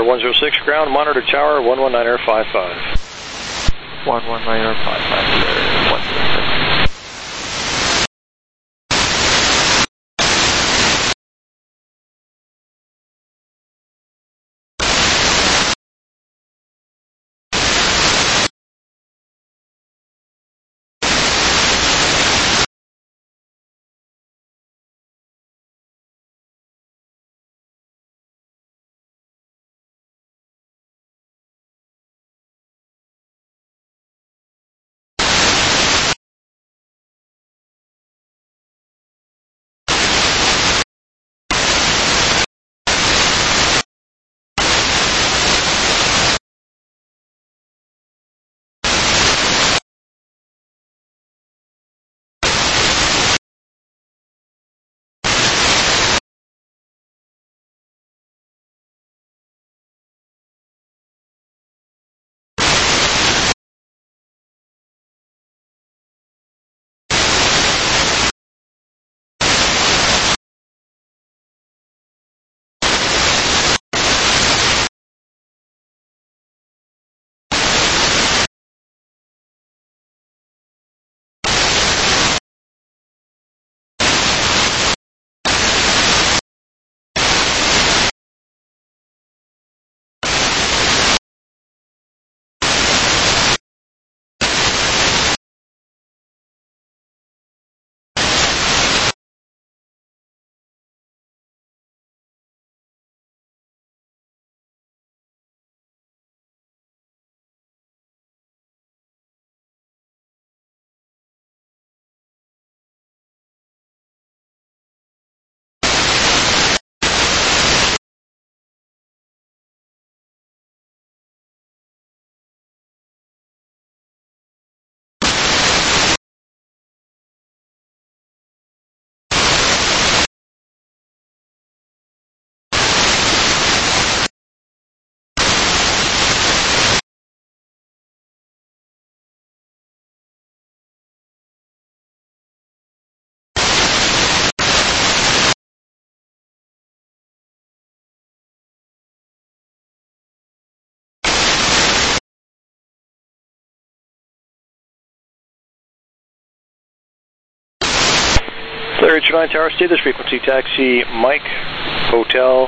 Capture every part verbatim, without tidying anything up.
Flare one zero six, ground monitor tower one one niner five five. one one niner five five, Flare one zero six. Flare H nine tower, stay this frequency, taxi Mike Hotel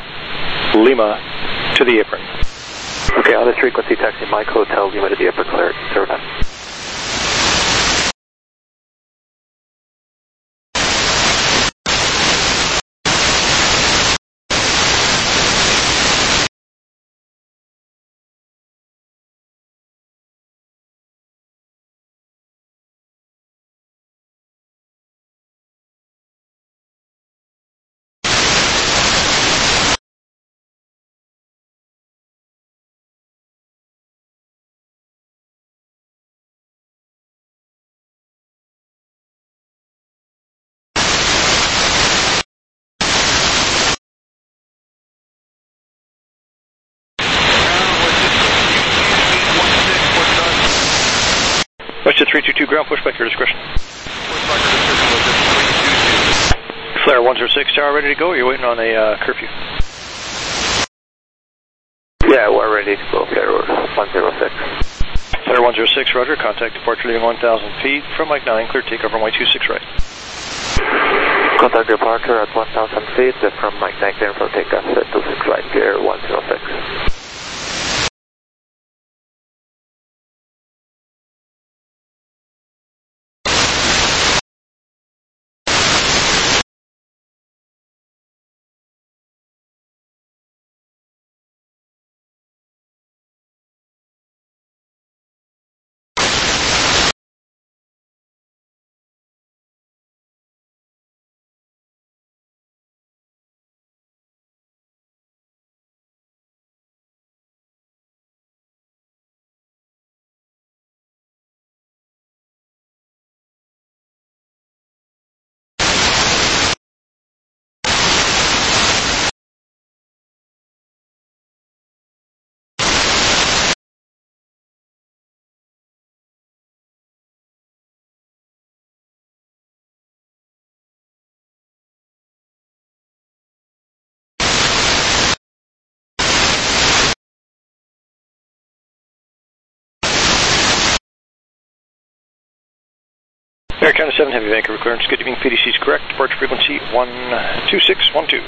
Lima to the apron. Okay, on this frequency, taxi Mike Hotel Lima to the apron, Flare zero nine. Westjet three two two, ground pushback, your discretion. Flare one zero six, tower ready to go, or you're waiting on a uh, curfew? Yeah, we're ready to go, Flare one zero six. Flare one zero six, roger, contact departure leaving one thousand feet from Mike nine, clear takeoff runway two six right. Contact departure at one thousand feet from Mike nine, clear for takeoff at two six right, Flare one zero six. Air Canada seven Heavy Vancouver clearance. Good evening. P D C is correct. Departure frequency one two six one two.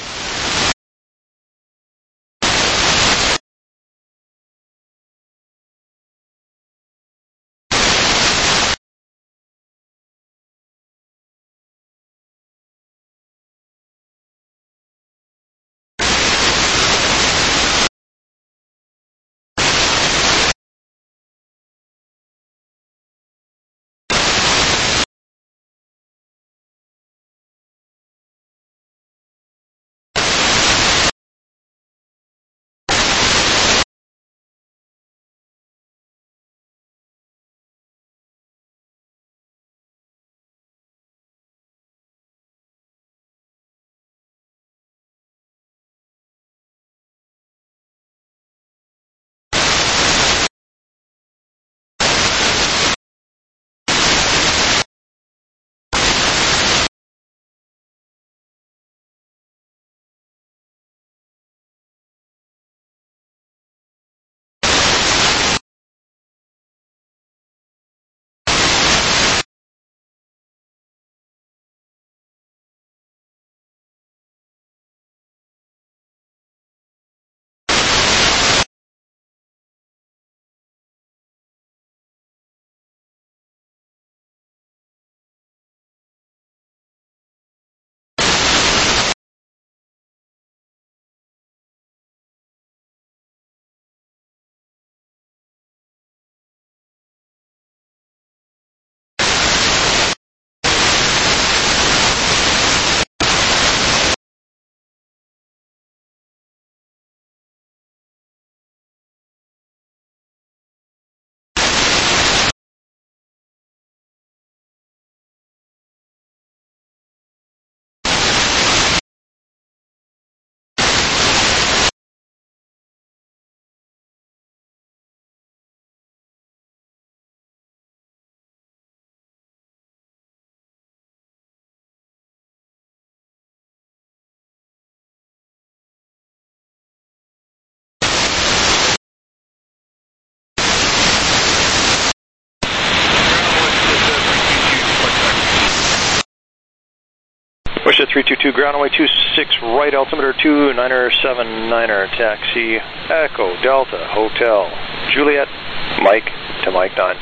Westjet three two two, ground away two six right, altimeter two niner seven niner, taxi Echo Delta Hotel Juliet Mike to Mike nine.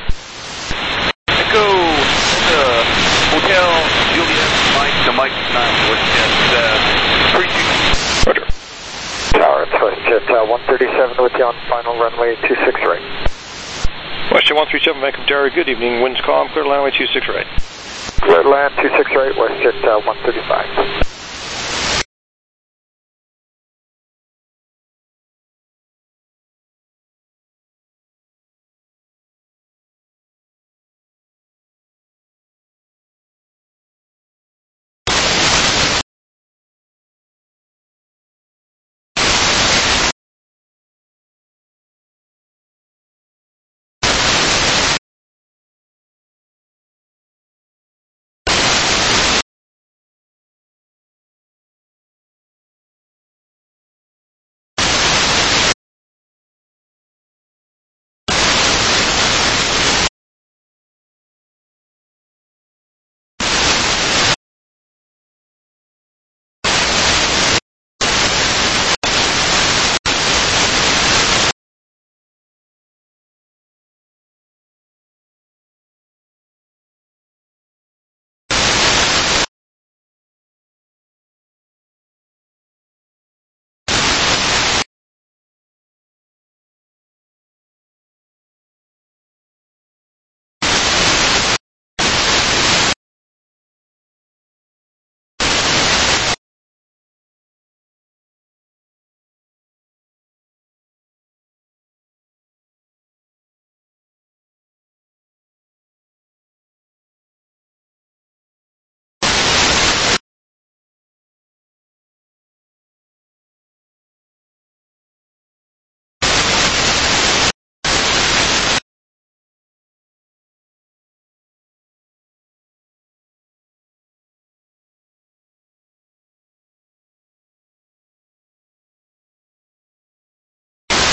Echo uh, Hotel Juliet Mike to Mike nine, Westjet uh, three two two. Roger. Tower, it's Westjet uh, one thirty-seven with you on final runway two six right. Westjet one three seven, Vancouver Tower, good evening, winds calm, clear landway two six right. Clear land two six right, Westjet uh, one thirty-five.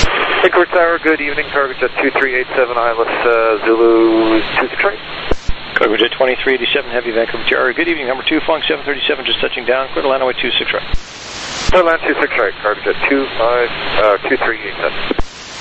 Vancouver Tower, good evening, target jet two three eight seven, I L S uh, Zulu two six right. Cargo Jet twenty-three eighty-seven, Heavy Vancouver Tower. Good evening, number two, flying seven thirty-seven, just touching down. Clear to land away two six right. Clear land two six right, Cargo Jet two five, uh, two three eight seven.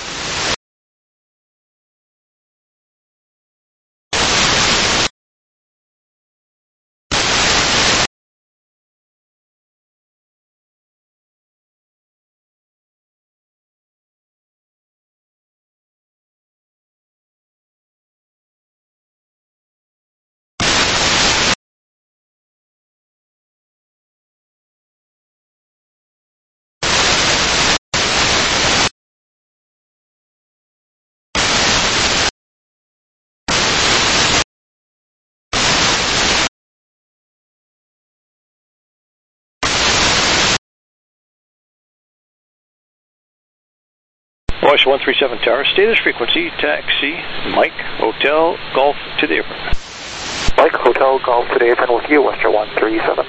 Voice one three seven Tower, status frequency, taxi, Mike, Hotel, Golf to the apron. Mike, Hotel, Golf to the apron with you, Western one three seven.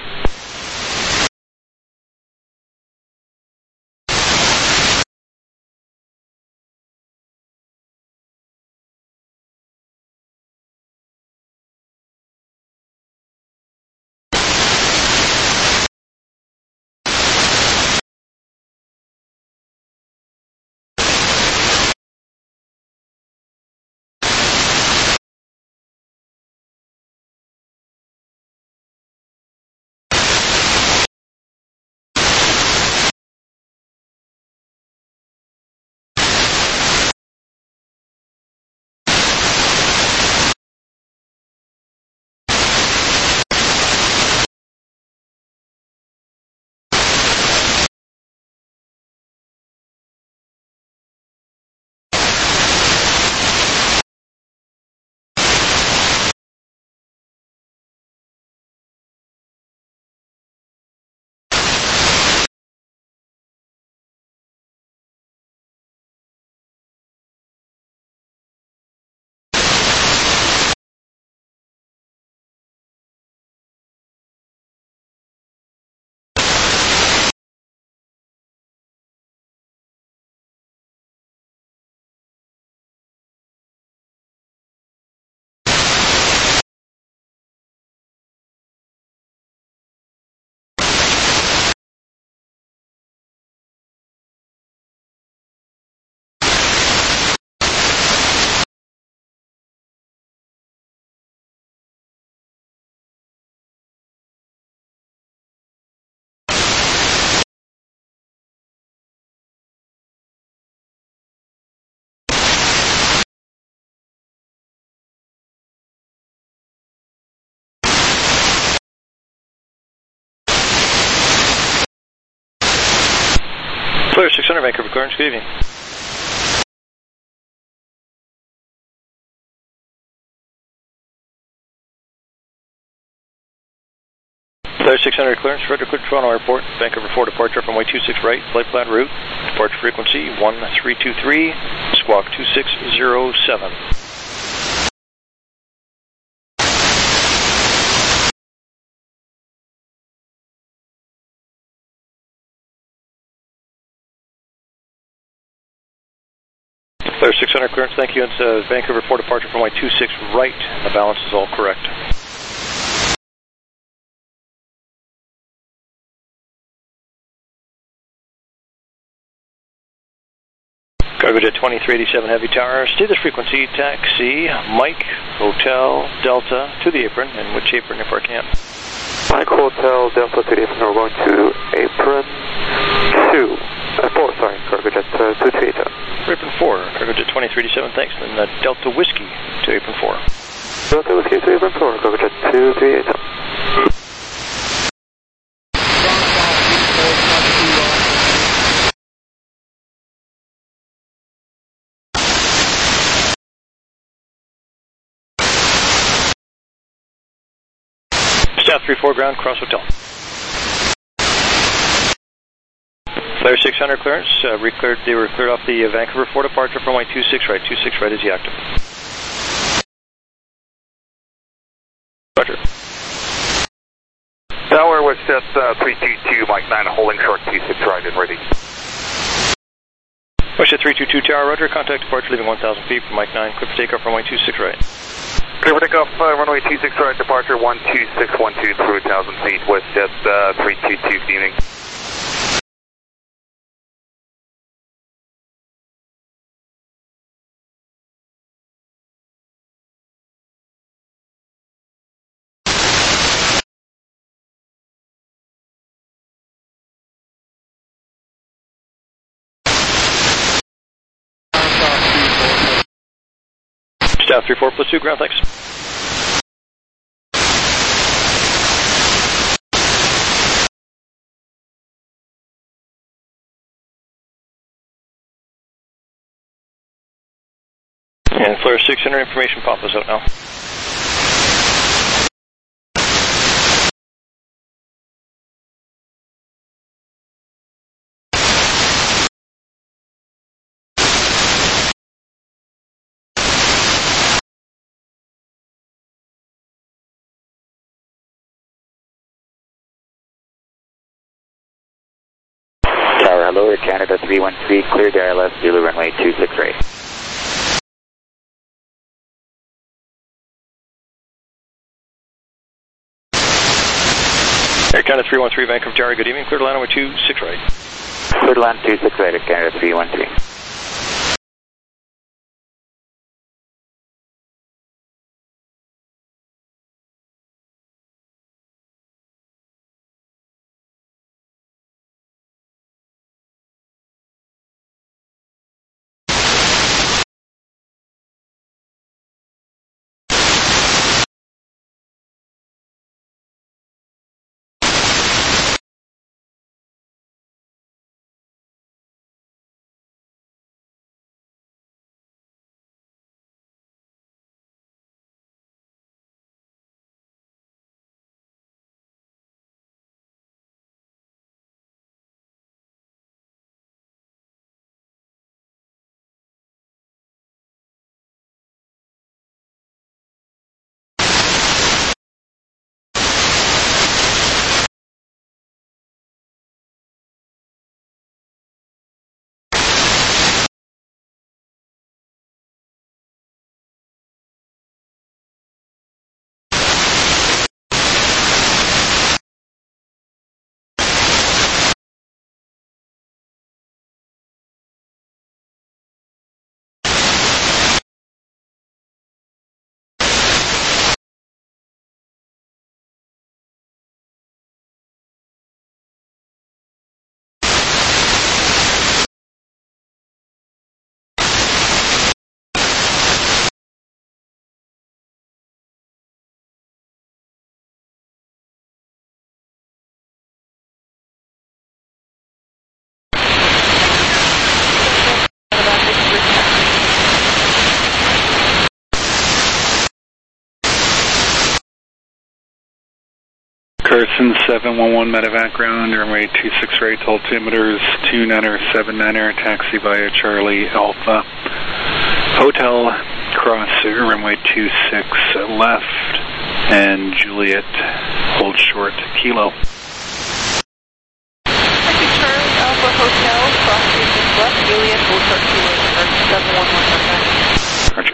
Clear six hundred, Vancouver clearance, good evening. Clear six hundred clearance, Frederick Hood, Toronto Airport, Vancouver four departure from way two six right, flight plan route, departure frequency one three two three, squawk two six zero seven. Clear six hundred clearance, thank you. It's uh, Vancouver four departure from way two six right. The balance is all correct. Cargo Jet twenty-three eighty-seven Heavy Tower, status frequency, taxi, Mike, Hotel, Delta to the apron, and which apron if I can? Mike, Hotel, Delta to the apron, we're going to apron two, uh, four, sorry, Cargo Jet uh, two three eight seven. Apron four, Cargo Jet twenty-three eighty-seven, thanks. Then uh, Delta Whiskey to apron four. Delta Whiskey to apron four, Cargo Jet two three eight seven. Staff three four ground, cross hotel. Flare six hundred clearance, uh, re-cleared, they were cleared off the uh, Vancouver four departure from way two six right, two six right is the active. Roger. Tower, WestJet uh, three two two, Mike nine, holding short two six right and ready. WestJet three two two Tower, roger. Contact departure leaving one thousand feet from Mike nine. Clear for takeoff, runway two six right. Clear for takeoff, uh, runway two six right, departure one two six one two through one thousand feet, WestJet uh, three two two, good evening. Staff three four plus two, ground, thanks. And Flare six hundred information pop us out now. Tower, hello, Air Canada three one three, clear to I L S, Zulu runway two six right. Air Canada three one three, Vancouver Tower, good evening. Clear to land runway two six right. Clear to land two six right, Air Canada three one three. Carson seven one one medevac ground, runway two six right, altimeters two niner seven niner, taxi via Charlie Alpha. Hotel, cross runway two six left, and Juliet, hold short, kilo. Taxi Charlie Alpha Hotel, cross two six left, Juliet, hold short, kilo, Carson seven one one medevac. Roger.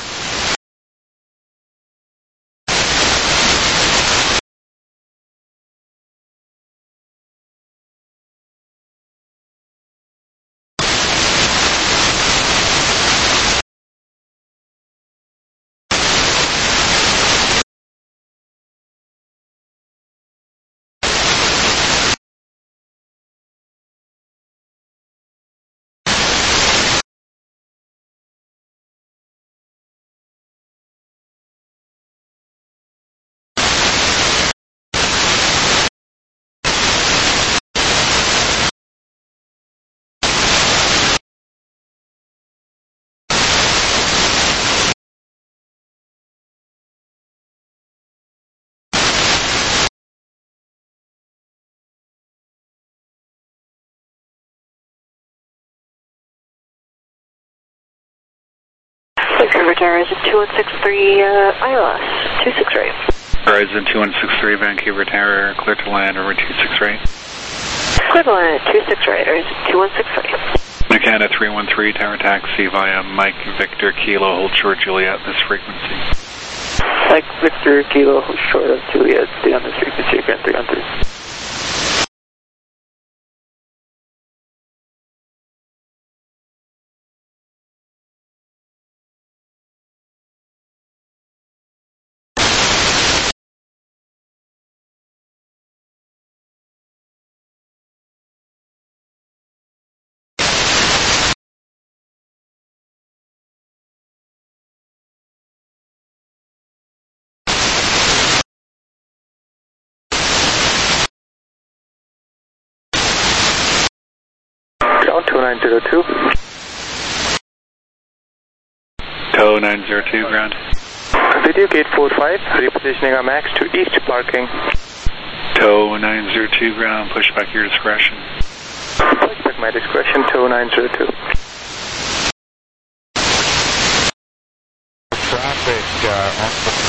Vancouver Horizon two one six three, uh, I L S, two six right. Horizon two one six three, Vancouver Tower, clear to land, over two six right. Clear to land, two six right, Horizon two one six three. Canada three one three, tower taxi via Mike Victor Kilo, hold short Juliet, this frequency. Mike Victor Kilo, hold short of Juliet, stay on this frequency again, three one three. Ground two nine zero two. Tow nine zero two, ground. Video gate four five, repositioning our max to east parking. Tow nine zero two, ground, push back your discretion. Push back my discretion, tow nine zero two. Traffic uh, on the,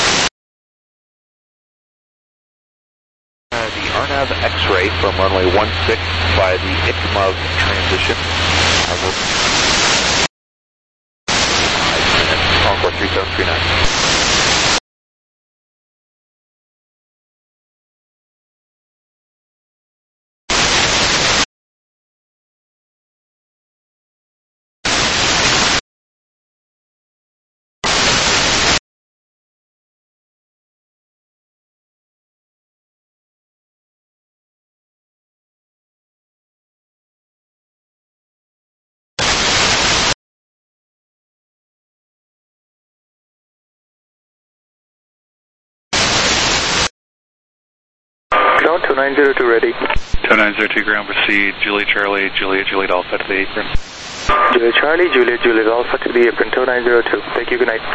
uh, the R N A V X-ray from runway one six by the I C M O V transition. I will five minutes, Concord three seven three nine. Ground two nine zero two ready. Tow nine zero two, ground, proceed, Julie Charlie, Juliet, Juliet Alpha to the apron. Juliet Charlie, Juliet, Juliet Alpha to the apron, tow nine zero two. Thank you, good night.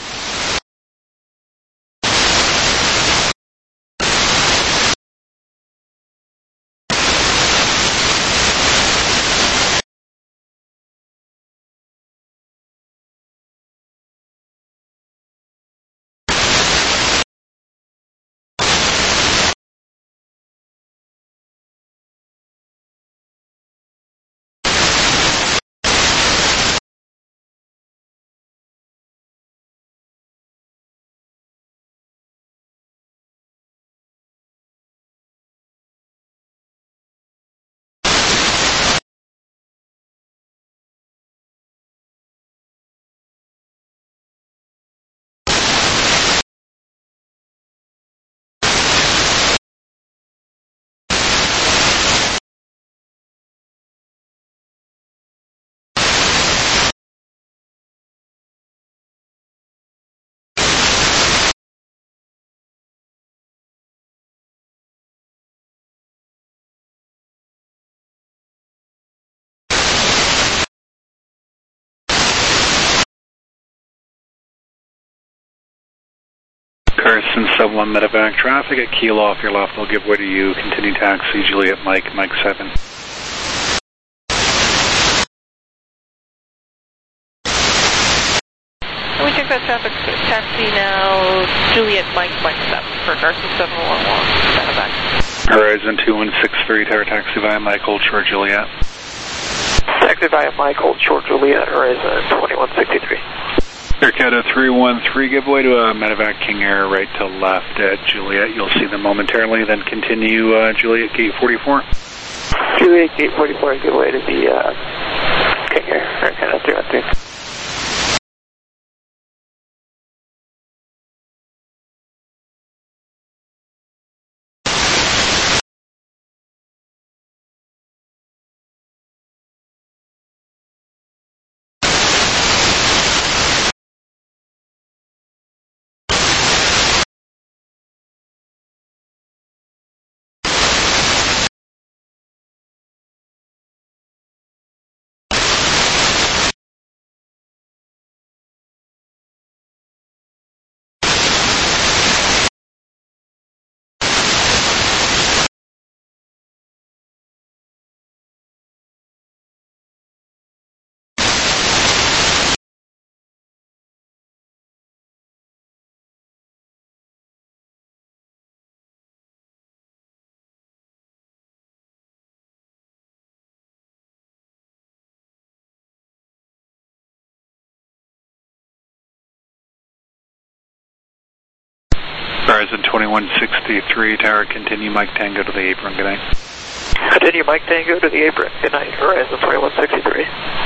Carson, sub one medevac traffic at Kilo off your left, will give way to you, continue taxi, Juliet Mike, Mike seven. Can we check that traffic taxi now, Juliet Mike, Mike seven for Carson seven one one, medevac. Horizon two one six three, tower taxi via Mike, hold short Juliet. Taxi via Mike, hold short Juliet, Horizon twenty-one sixty-three. Air Canada three one three, give way to a medevac King Air right to left at Juliet. You'll see them momentarily, then continue uh, Juliet Gate forty-four. Juliet Gate forty-four, give way to the uh, King Air, Air Canada three one three. Horizon twenty-one sixty-three, tower, continue Mike Tango to the apron, good night. Continue Mike Tango to the apron, good night, Horizon twenty-one sixty-three.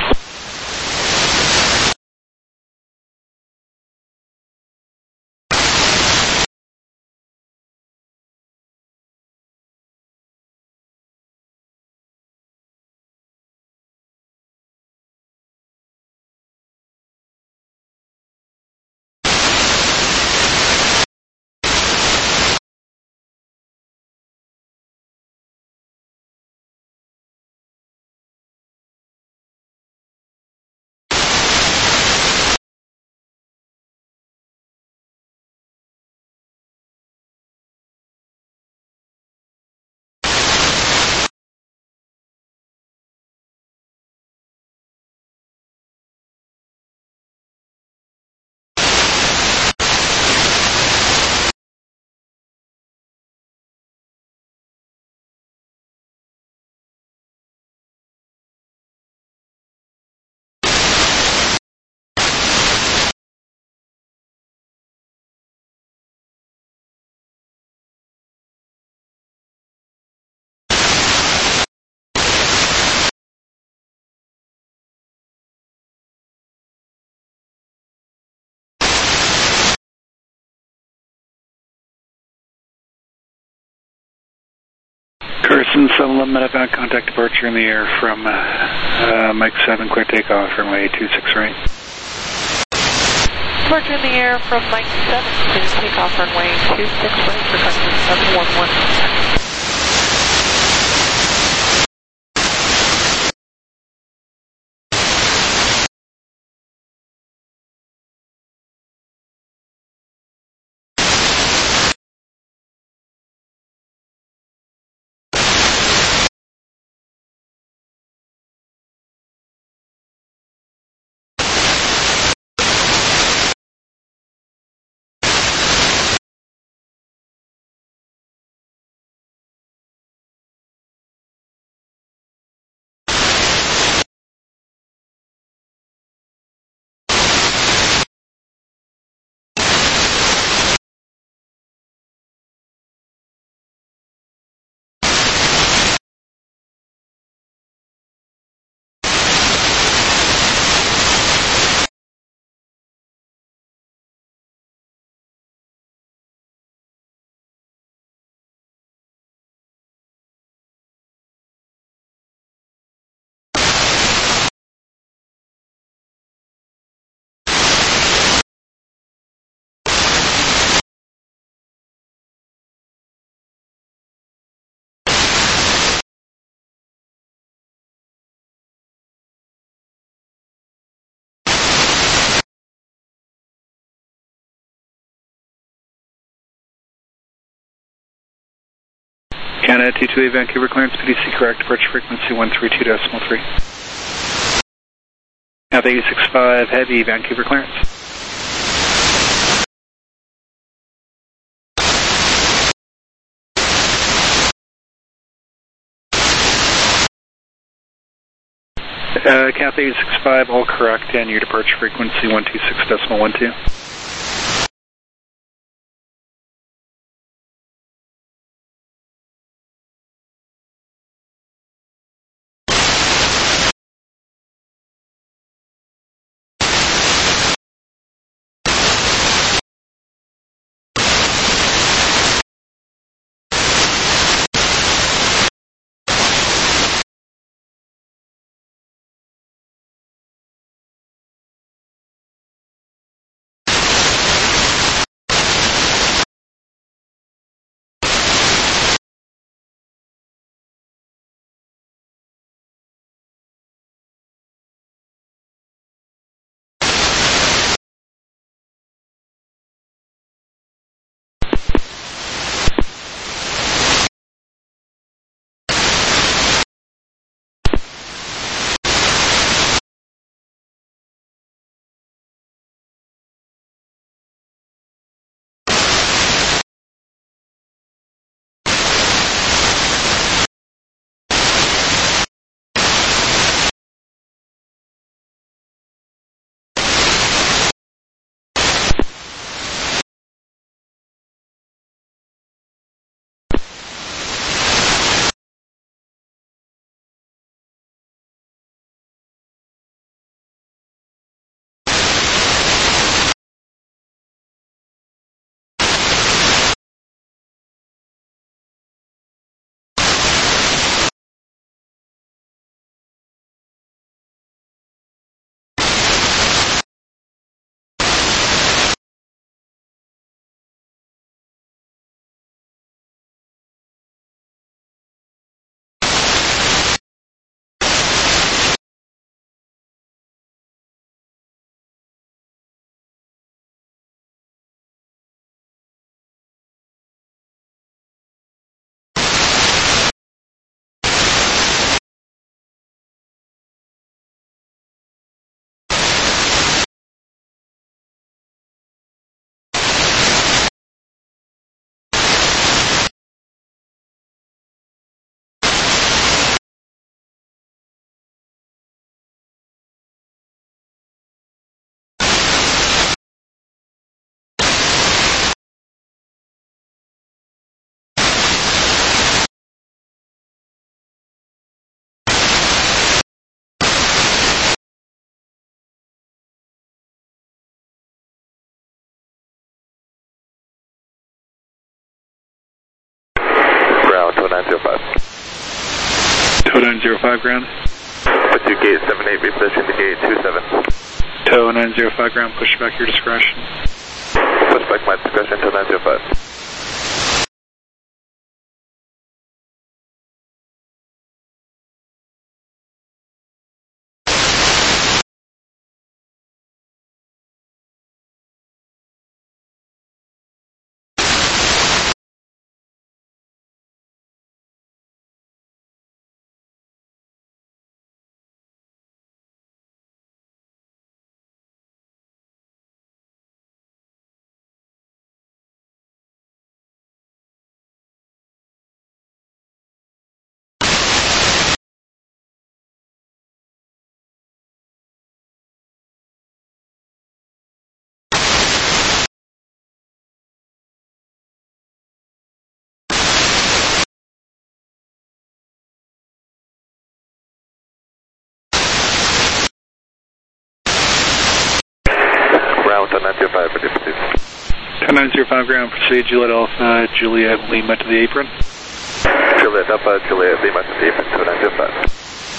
Carson seven eleven medevac, contact departure in the air from uh, Mike seven, clear takeoff, runway two six right. Departure in the air from Mike seven, clear takeoff, runway two six right for customer seven one one. Canada T two A Vancouver clearance, P D C correct, departure frequency one three two decimal three. Now eight six five heavy, Vancouver clearance. Uh, Cathay eight six five, all correct, and your departure frequency one two six decimal one two. nine zero five. Tow nine zero five ground. Put you gate seven eight, reposition to gate two seven. Tow nine zero five ground, push back your discretion. Push back my discretion to nine zero five. nine zero five, ready to proceed. nine zero five ground, proceed Juliet Alpha, Juliet Lima to the apron. Juliet Alpha, Juliet Lima to the apron, to nine zero five.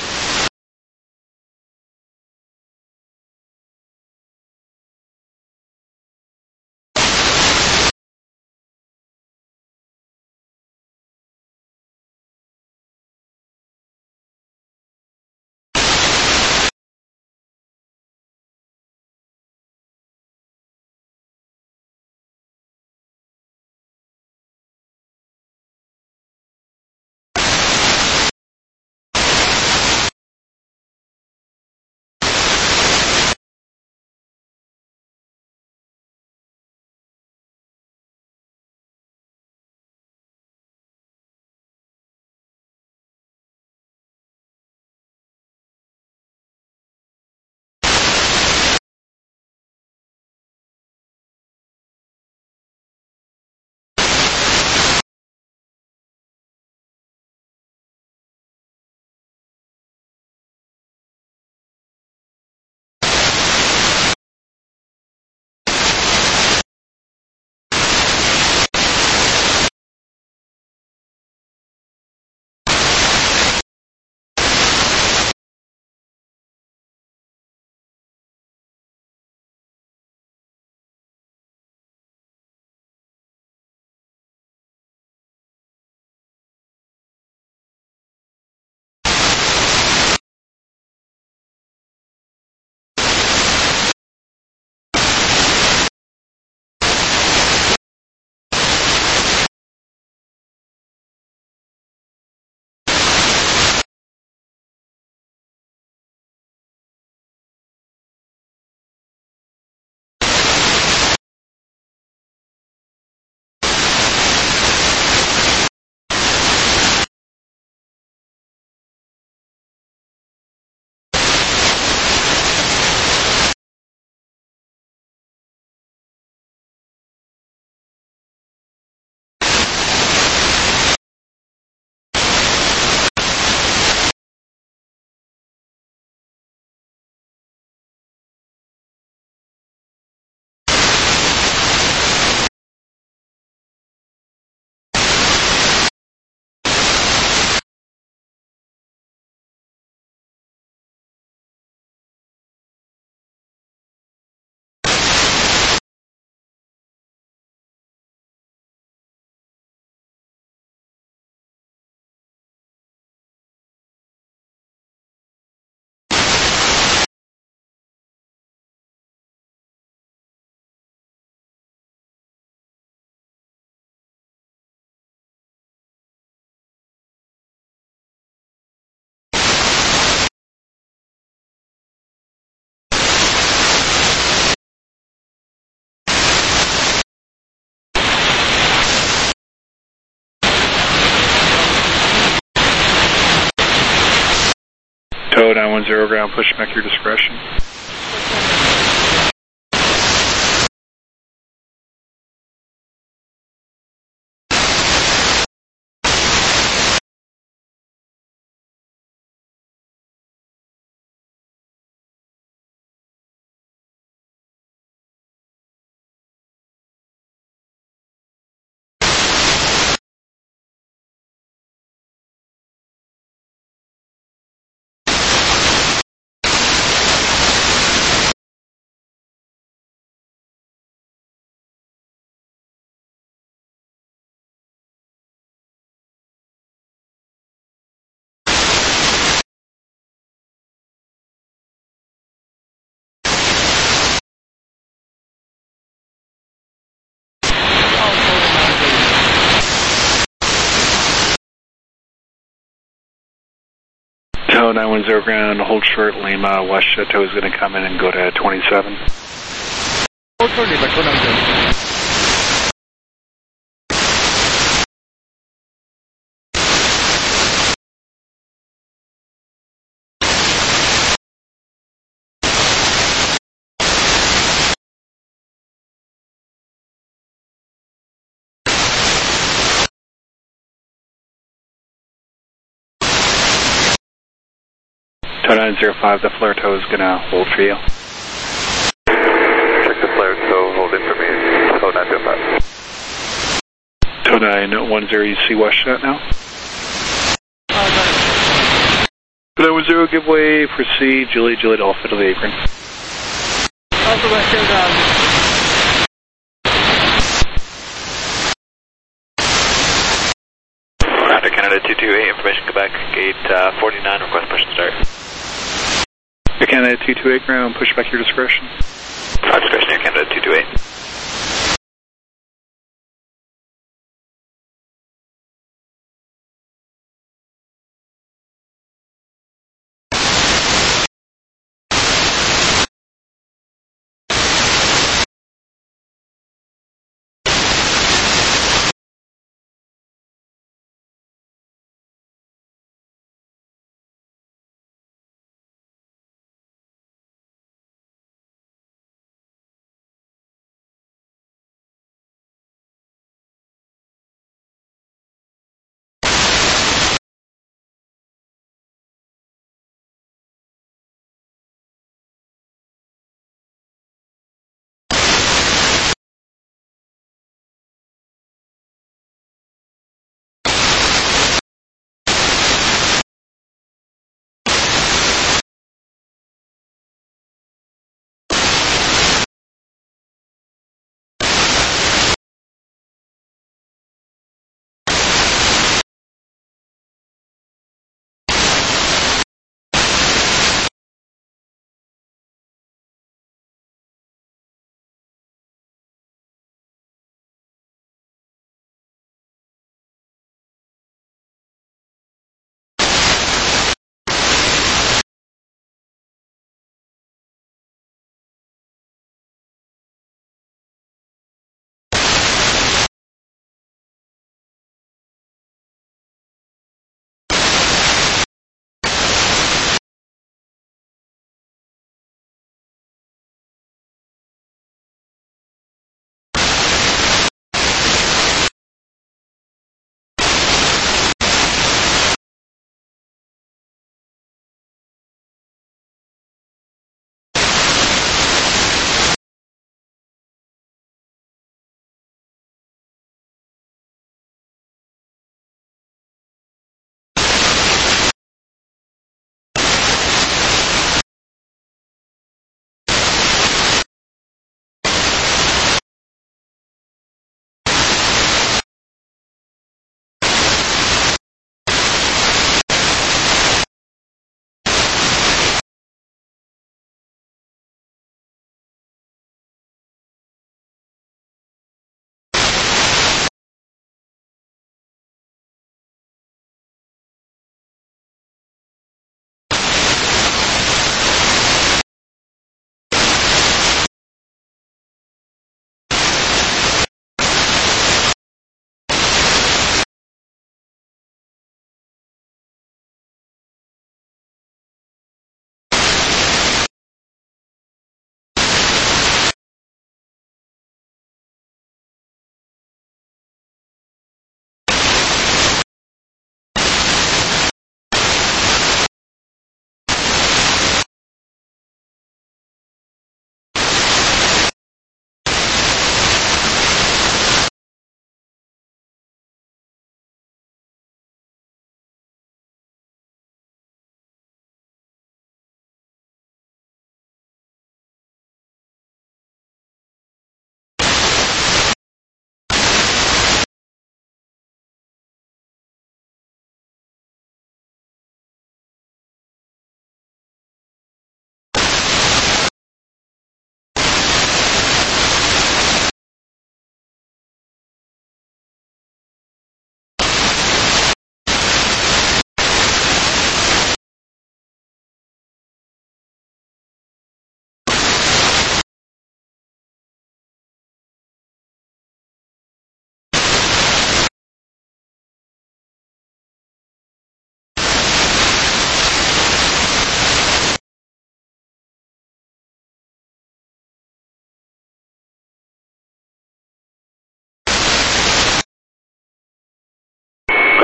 Tow nine one zero ground, push back your discretion. nine one zero ground, hold short, Lima, West Chateau is going to come in and go to twenty-seven. Hold short, Lima, two nine zero. two nine zero five, the flare tow is going to hold for you. Check the flare tow, hold it for me, two nine zero five. two nine one zero, you see West Chat now? Uh, two nine one zero, give way, proceed, Julie, Juliet Alpha to the apron. also West Chateau, Roger, Canada two two eight, information Quebec, gate uh, forty-nine, request push and start. Canada two two eight ground, push back your discretion. Our discretion here, Canada two two eight.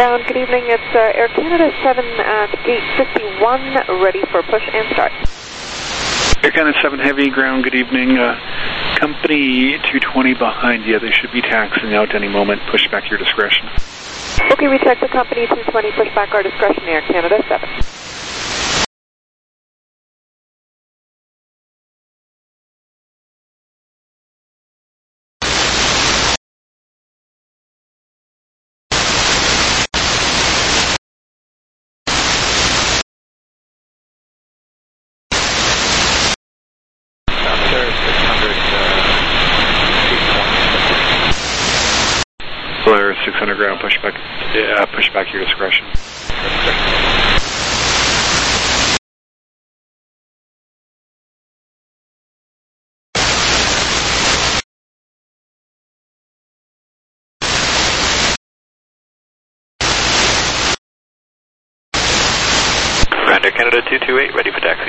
Ground, good evening. It's uh, Air Canada seven at gate fifty-one, ready for push and start. Air Canada seven Heavy, ground, good evening. Uh, company two twenty behind you. They should be taxiing out any moment. Push back your discretion. Okay, we check the company two twenty, push back our discretion, Air Canada seven. Blair six hundred ground, push back, uh, push back your discretion. Ground Air Canada two two eight, ready for taxi.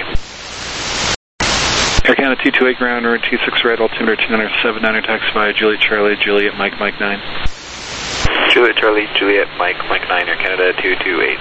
Air Canada two two eight ground, road two six right, altimeter two nine seven nine, taxi by Juliet Charlie, Juliet Mike Mike nine. Juliet Charlie, Juliet Mike Mike nine, Air Canada two two eight.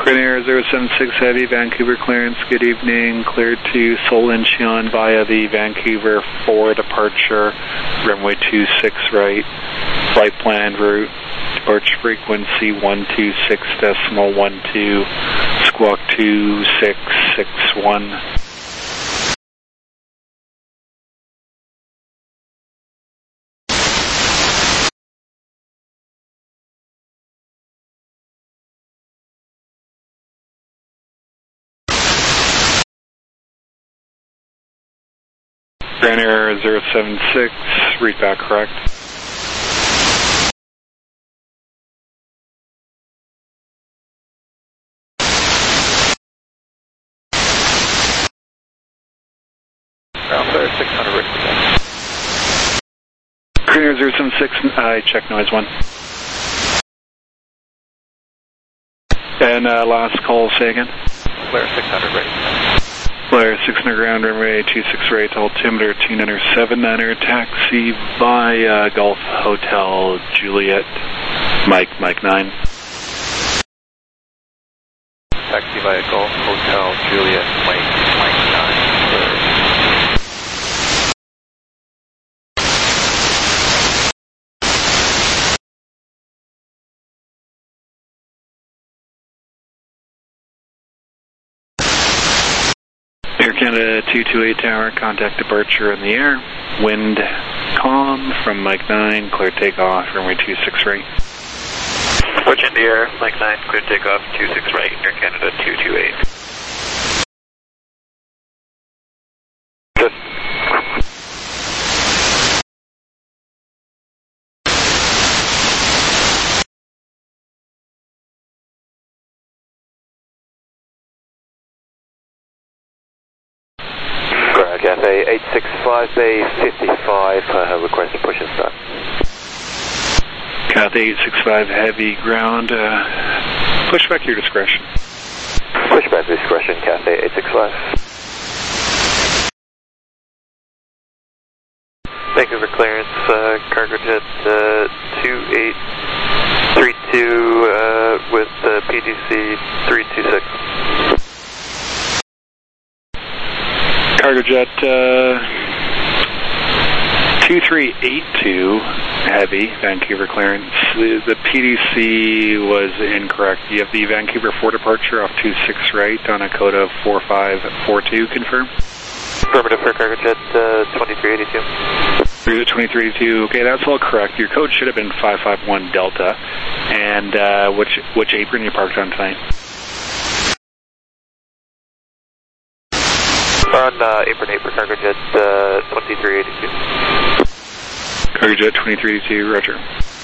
Grand Air zero seven six Heavy, Vancouver clearance, good evening. Cleared to Seoul Incheon via the Vancouver four departure, runway two six right, flight plan route, departure frequency one two six decimal one two, squawk two six six one. Grand Air zero seven six, read back correct. Ground clear, six hundred, ready for taxi. Grand Air zero seven six, I check noise one. And uh, last call, say again. Clear, six hundred, ready for taxi. Flyer six hundred ground, runway two six right, altimeter two niner seven niner, taxi via Golf Hotel Juliet, Mike, Mike nine. Taxi via Golf Hotel Juliet, Mike, Mike nine, clear. Air Canada two two eight Tower, contact departure in the air. Wind calm from Mike nine, clear takeoff, runway two six right. Switch in the air, Mike nine, clear takeoff, two six right, Air Canada two two eight. Good. Cathay eight six five Bay fifty-five, uh, request push and start. Cathay eight six five Heavy ground, uh, push back your discretion. Push back discretion, Cathay eight six five. Thank you for clearance, uh, cargo jet uh, two eight three two uh, with uh, P D C three two six. Cargo jet uh, two three eight two Heavy, Vancouver clearance. The, the P D C was incorrect. You have the Vancouver four departure off two six right on a code of four five four two, confirm? Affirmative for cargo jet uh, twenty-three eighty-two. twenty-three eighty-two, okay, that's all correct. Your code should have been five five one Delta. And uh, which, which apron you parked on tonight? On uh, apron eight for cargo jet uh, twenty-three eighty-two. Cargo jet twenty-three eighty-two, roger.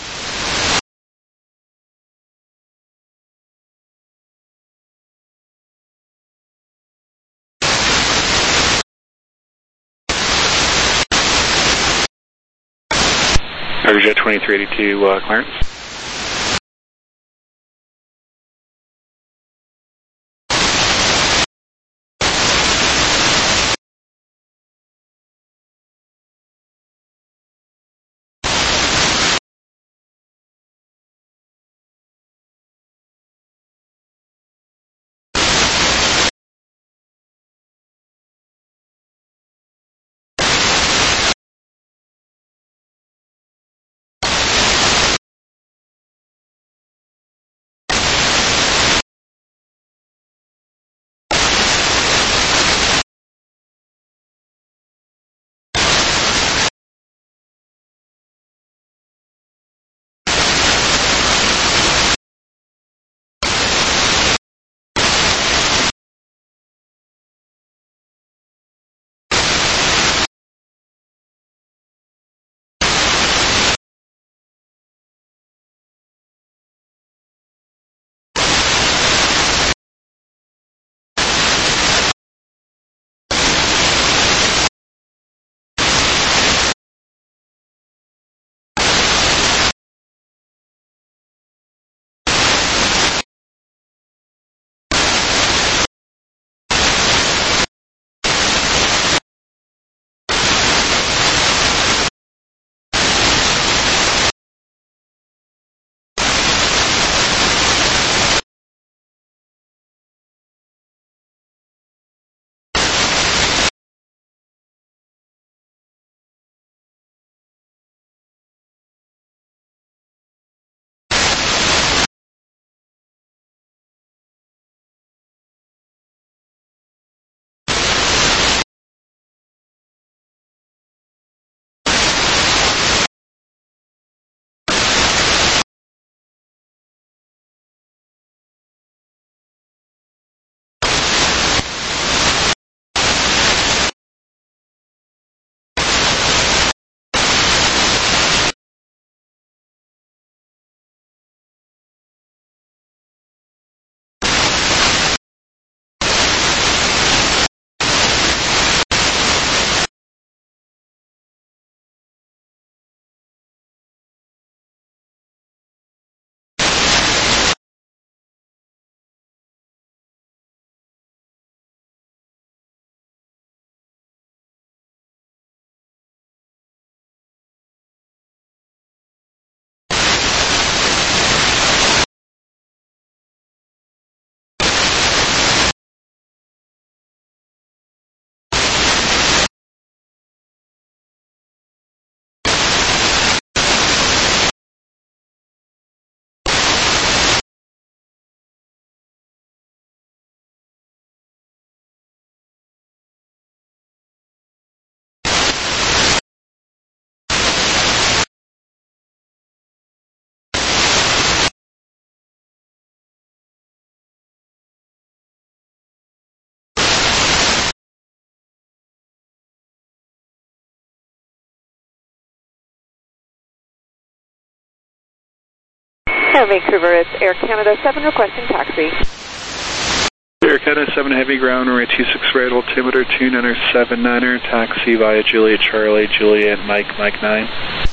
Cargo jet twenty-three eighty-two, uh, clearance. Uh, Vancouver, it's Air Canada seven requesting taxi. Air Canada seven Heavy ground, runway two six right, altimeter two nine seven nine, taxi via Juliet Charlie, Juliet Mike, Mike nine.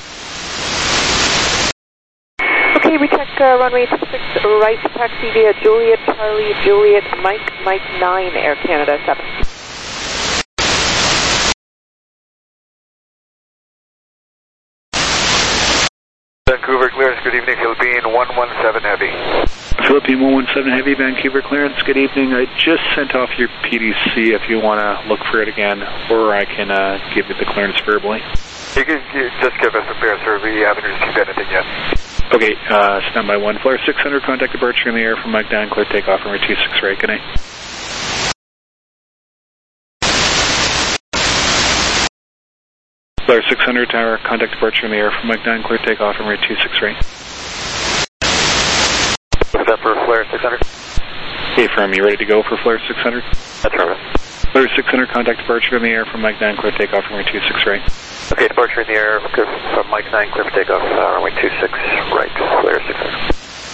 Okay, we check uh, runway two six right, taxi via Juliet Charlie, Juliet Mike, Mike nine, Air Canada seven. Vancouver clearance, good evening, Philippine one one seven Heavy. Philippine one one seven Heavy, Vancouver clearance, good evening. I just sent off your P D C if you want to look for it again, or I can uh, give you the clearance verbally. You can you just give us a fair sir, we haven't received anything yet. Okay, uh, standby one, Flare six hundred, contact departure in the air from Mike nine, clear takeoff, runway two six right, good night. Flare six hundred, tower, contact departure in the air from Mike nine, clear takeoff, runway two six right. What's that for Flare six hundred? Hey, firm, you ready to go for Flare six hundred? That's right. Flare six hundred, contact departure in the air from Mike nine, clear takeoff, runway two six right. Okay, departure in the air from Mike nine, clear for takeoff, uh, runway two six right, Flare six hundred.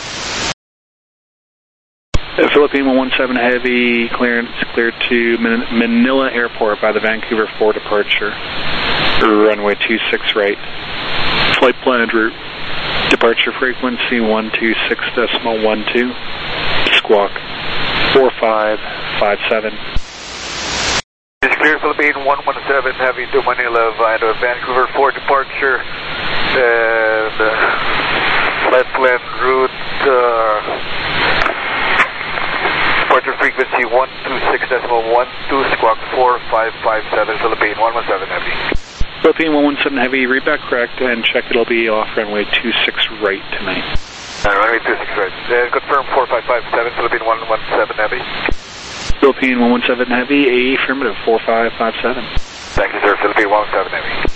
Uh, Philippine one one seven Heavy, clearance cleared to Man Manila Airport by the Vancouver four departure. Runway two six right. Flight planned route. Departure frequency one two six decimal one two. Squawk four five five seven. It's clear Philippine one one seven Heavy to Manila via the Vancouver four departure. And uh, flight planned route. Uh, Departure frequency one two six decimal one two, squawk four five five seven, Philippine one one seven Heavy. Philippine one one seven Heavy, read back correct and check it'll be off runway two six right tonight. Uh, runway two six right. Uh, confirm four five five seven, Philippine one one seven Heavy. Philippine one one seven Heavy, affirmative four five five seven. Thank you, sir. Philippine one one seven Heavy.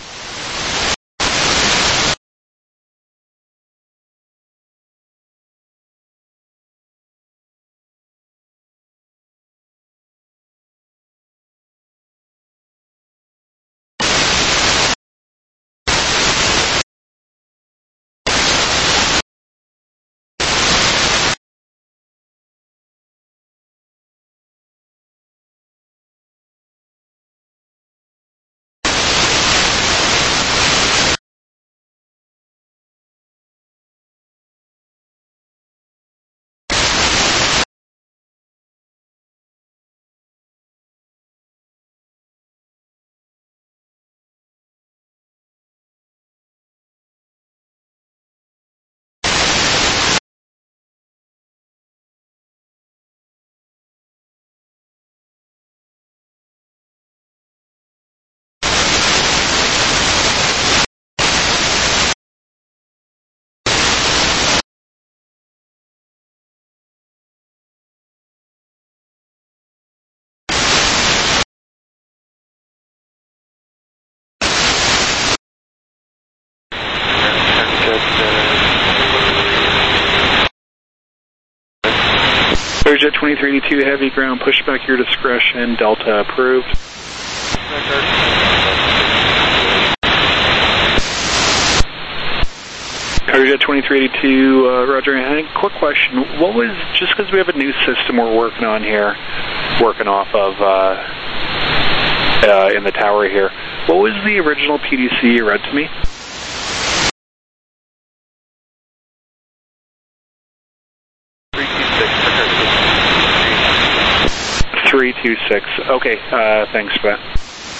Jet twenty-three eighty-two Heavy ground, push back your discretion, Delta approved. Jet twenty-three eighty-two, uh, Roger, Hank, quick question. What was, just because we have a new system we're working on here, working off of uh, uh, in the tower here, what was the original P D C you read to me? three two six. Okay, uh, thanks for that.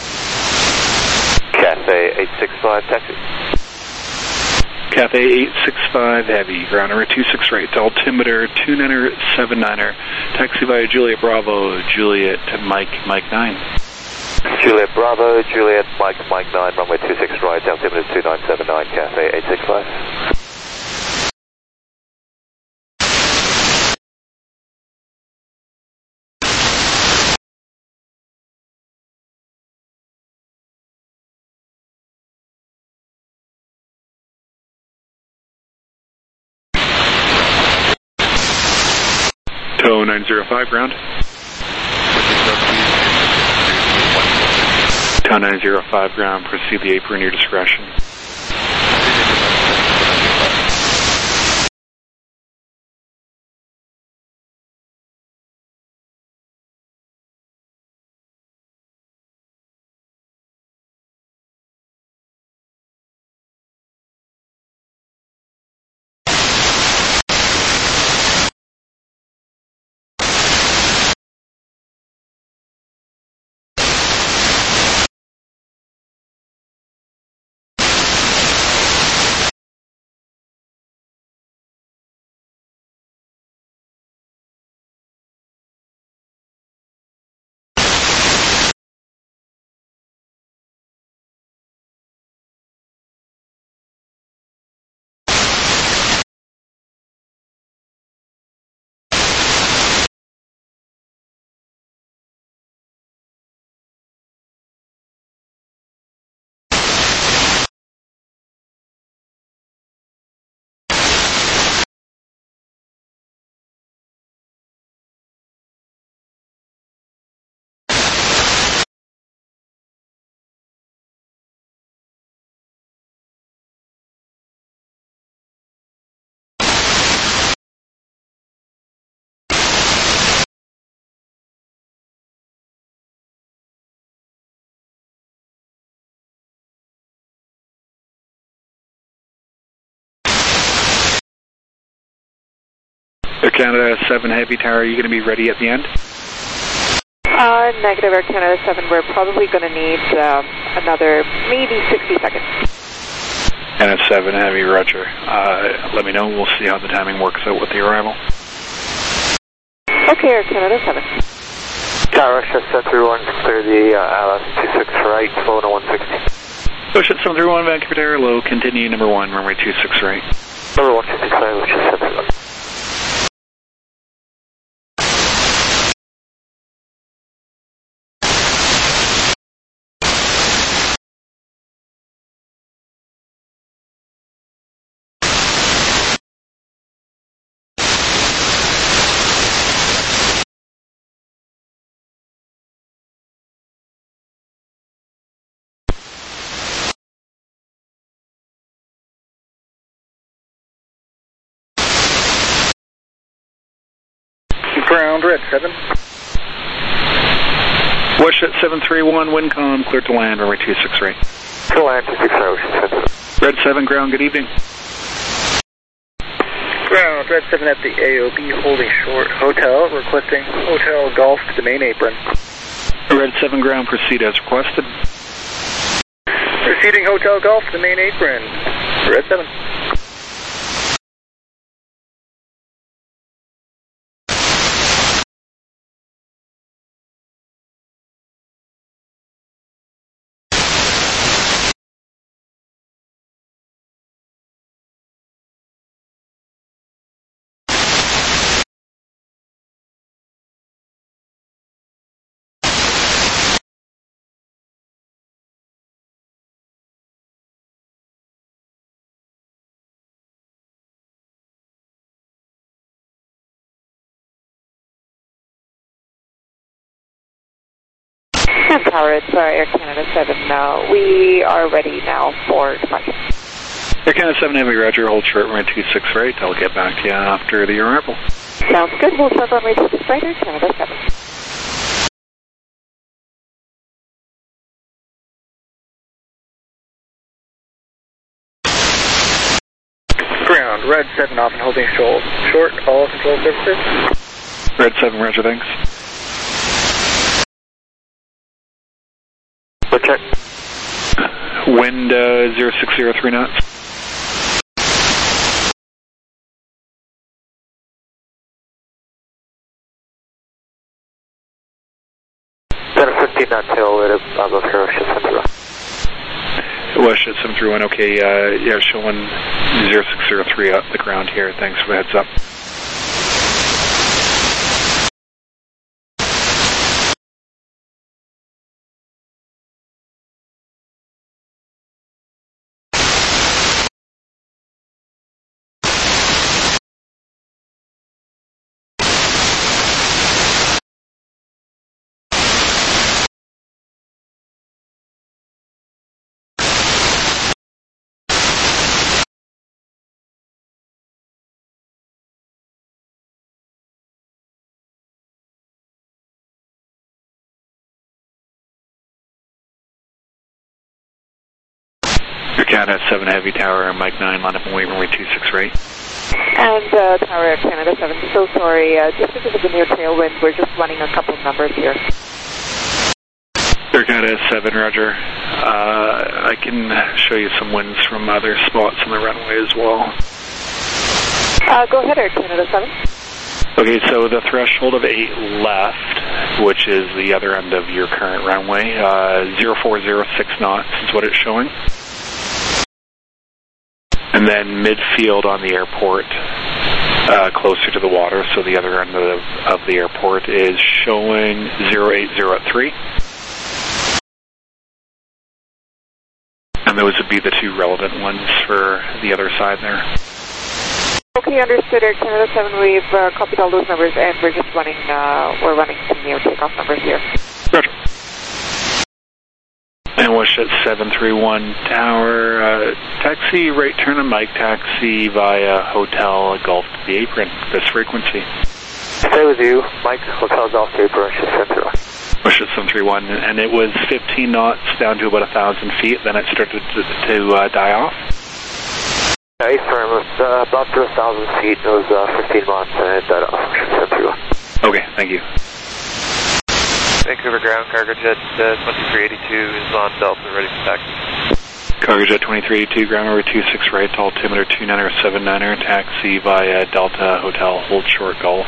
Cathay eight six five, taxi. Cathay eight six five Heavy, ground number two six right, altimeter two nine seven nine, taxi via Juliet Bravo, Juliet Mike, Mike nine. Juliet Bravo, Juliet Mike, Mike nine, runway two six right, altimeter two nine seven nine, Cathay eight six five. Tow nine zero five, ground. Tow nine zero five, ground, proceed the apron your discretion. Air Canada seven Heavy Tower, are you going to be ready at the end? Uh, negative, Air Canada seven. We're probably going to need um, another maybe sixty seconds. Canada seven Heavy, roger. Uh, let me know. We'll see how the timing works out with the arrival. Okay, Air Canada seven. Tower, seven three one, clear the uh, L S two six right, slow to one sixty. Ocean seven three one, Vancouver Tower, low, continue number one, runway two six right. Number one two six right, Ocean seven three one. Ground, red seven. Westjet seven three one, Windcom, cleared to land, runway two six right. To land, two six right, Ocean seven three one. Red seven, ground, good evening. Ground, red seven at the A O B, holding short. Hotel, requesting Hotel Golf to the main apron. Red seven, ground, proceed as requested. Proceeding Hotel Golf to the main apron. Red seven. And Tower, it's uh, Air Canada seven. Uh, we are ready now for departure. Air Canada seven Heavy, roger, hold short, runway two six right. I'll get back to you after the arrival. Sounds good. We'll start runway two six right, Air Canada seven. Ground, red seven off and holding shoal. Short, all control surfaces. Red seven, roger, thanks. What check? Wind uh, zero six zero three knots. Center fifteen knot tail, above here, Ocean seven three one. Westjet seven three one, okay, uh, yeah, showing zero six zero three up the ground here. Thanks for the heads up. Air Canada seven Heavy Tower, Mike nine, line up and wait, runway two six right. And uh, Tower, Air Canada seven. So sorry, uh, just because of the near tailwind, we're just running a couple of numbers here. Air Canada seven, roger. Uh, I can show you some winds from other spots on the runway as well. Uh, go ahead, Air Canada seven. Okay, so the threshold of eight left, which is the other end of your current runway, uh, zero four zero six knots is what it's showing. And then midfield on the airport, uh, closer to the water, so the other end of the, of the airport is showing zero eight zero three. And those would be the two relevant ones for the other side there. Okay, understood, Air Canada seven. We've uh, copied all those numbers, and we're just running, uh, we're running some neo takeoff numbers here. Roger. And Westjet seven three one Tower, uh, taxi, right turn on Mike, taxi via Hotel Golf to the apron, this frequency. Stay with you, Mike, Hotel Golf to apron, seven three one. Westjet seven three one, and it was fifteen knots down to about one thousand feet, then it started to, to uh, die off. Eight firm, it's uh, about to a thousand feet, it was uh, fifteen months, and that off. Okay, thank you. Vancouver ground, cargo jet uh, twenty-three eighty-two is on Delta, ready for taxi. Cargo jet twenty-three eighty-two, ground over two six right, altimeter two niner seven niner, taxi via Delta Hotel, hold short Golf.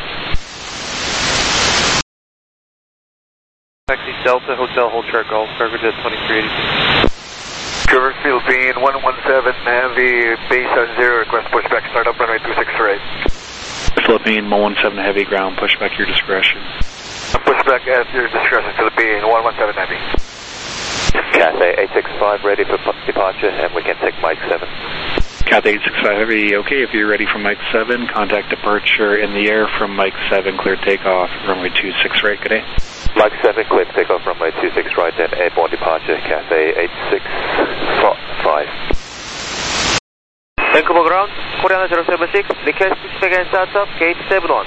Taxi Delta Hotel, hold short Golf, cargo jet twenty-three eighty-two. Vancouver Philippine one one seven Heavy, base on zero, request pushback, start up runway two six right. Philippine one one seven Heavy, ground, pushback your discretion. Pushback at your discretion, Philippine one one seven Heavy. Cathay eight six five ready for departure, and we can take Mike seven. Cathay eight six five Heavy, okay, if you're ready for Mike seven, contact departure in the air from Mike seven, clear takeoff, runway two six right, good day. Mike seven, clear takeoff, runway two six right, and airborne departure, Cathay eight six five. Vancouver ground, Korean zero seven six, request pushback and start up, gate seven one.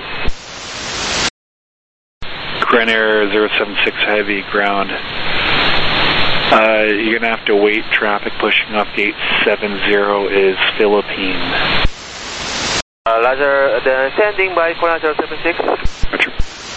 Korean Air zero seven six Heavy, ground. Uh, you're going to have to wait. Traffic pushing off gate seven zero is Philippine. Uh, Roger, the standing by Korean zero seven six. Roger.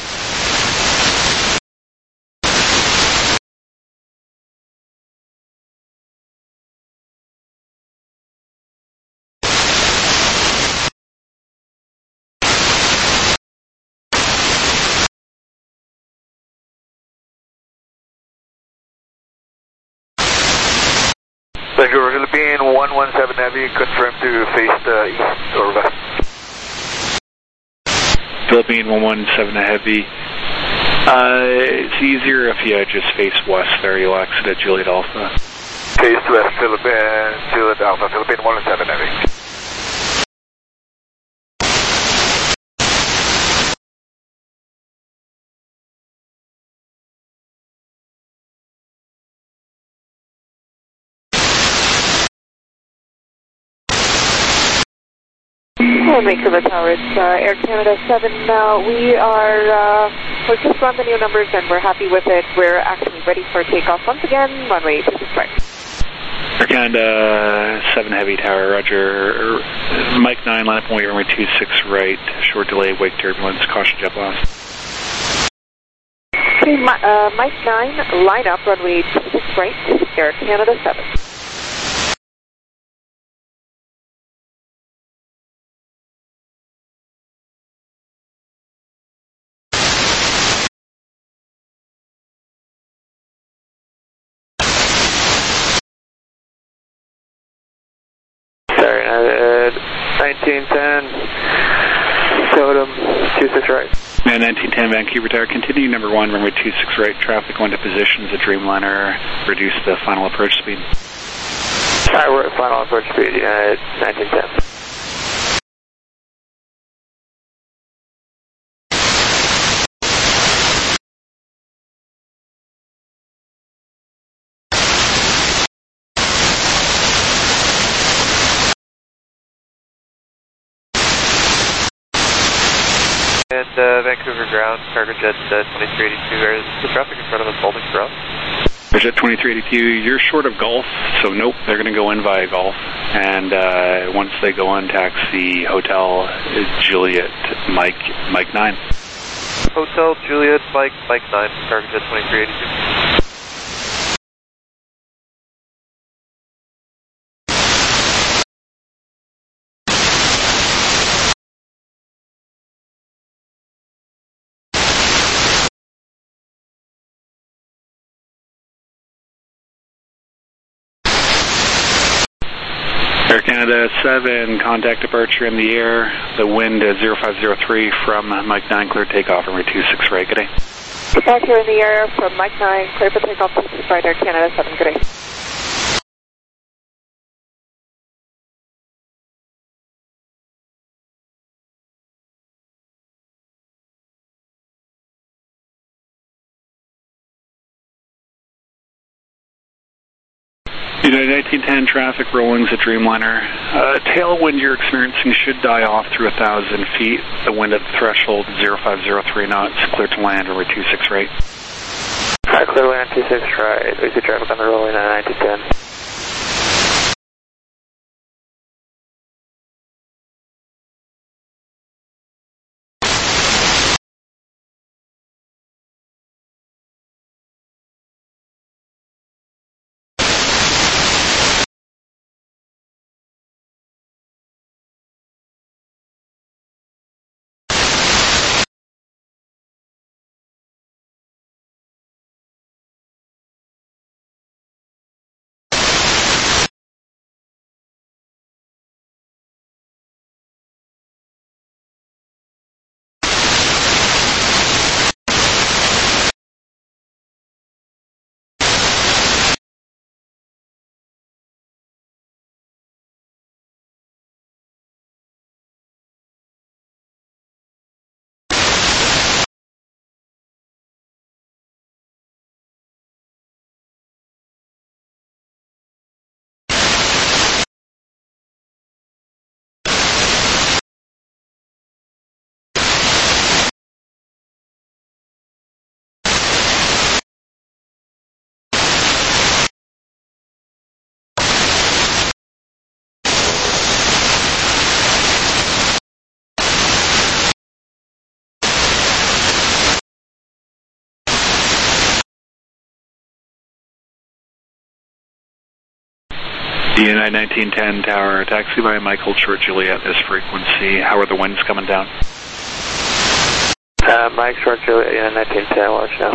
Vancouver Philippine one one seven Heavy, confirm to face the east or west. Philippine one one seven Heavy. Uh, it's easier if you just face west there. You'll exit at Juliet Alpha. Face west, Philippine, Juliet Alpha, Philippine one one seven Heavy. Hello, Vancouver Tower. It's uh, Air Canada seven. Uh, we are, uh, we've just run the new numbers and we're happy with it. We're actually ready for takeoff once again, runway two six right. Air Canada seven Heavy Tower, roger. Mike nine, line up and wait, runway two six right, short delay, wake turbulence, caution jet blast. Okay, my, uh, Mike nine, line up, runway two six right, Air Canada seven. nineteen ten, Totem, two six right. Man, nineteen ten Vancouver Tower, continue number one, runway two six right, traffic going to positions, the Dreamliner, reduce the final approach speed. Alright, we're at final approach speed, uh, nineteen ten. And uh, Vancouver ground, cargo jet uh, twenty-three eighty-two, there's the traffic in front of us holding for us. Jet twenty-three eighty-two, you're short of Golf, so nope, they're going to go in via Golf. And uh, once they go in, taxi Hotel Juliet, Mike, Mike nine. Hotel Juliet, Mike, Mike nine, cargo jet twenty-three eighty-two. Air Canada seven, contact departure in the air. The wind is zero five zero three from Mike nine, clear takeoff, runway two six right, good day. Departure in the air from Mike nine, clear for takeoff, two six right, Air Canada seven, good day. United nineteen ten traffic rollings at Dreamliner. Uh, tailwind you're experiencing should die off through one thousand feet. The wind at the threshold zero five zero three knots, clear to land, runway two six right. Alright, clear land two six right. We see traffic on the rolling at nineteen ten. United nineteen ten Tower, taxi by Mike, hold short Juliet, this frequency. How are the winds coming down? Uh, Mike, short Juliet, United nineteen ten, watch now.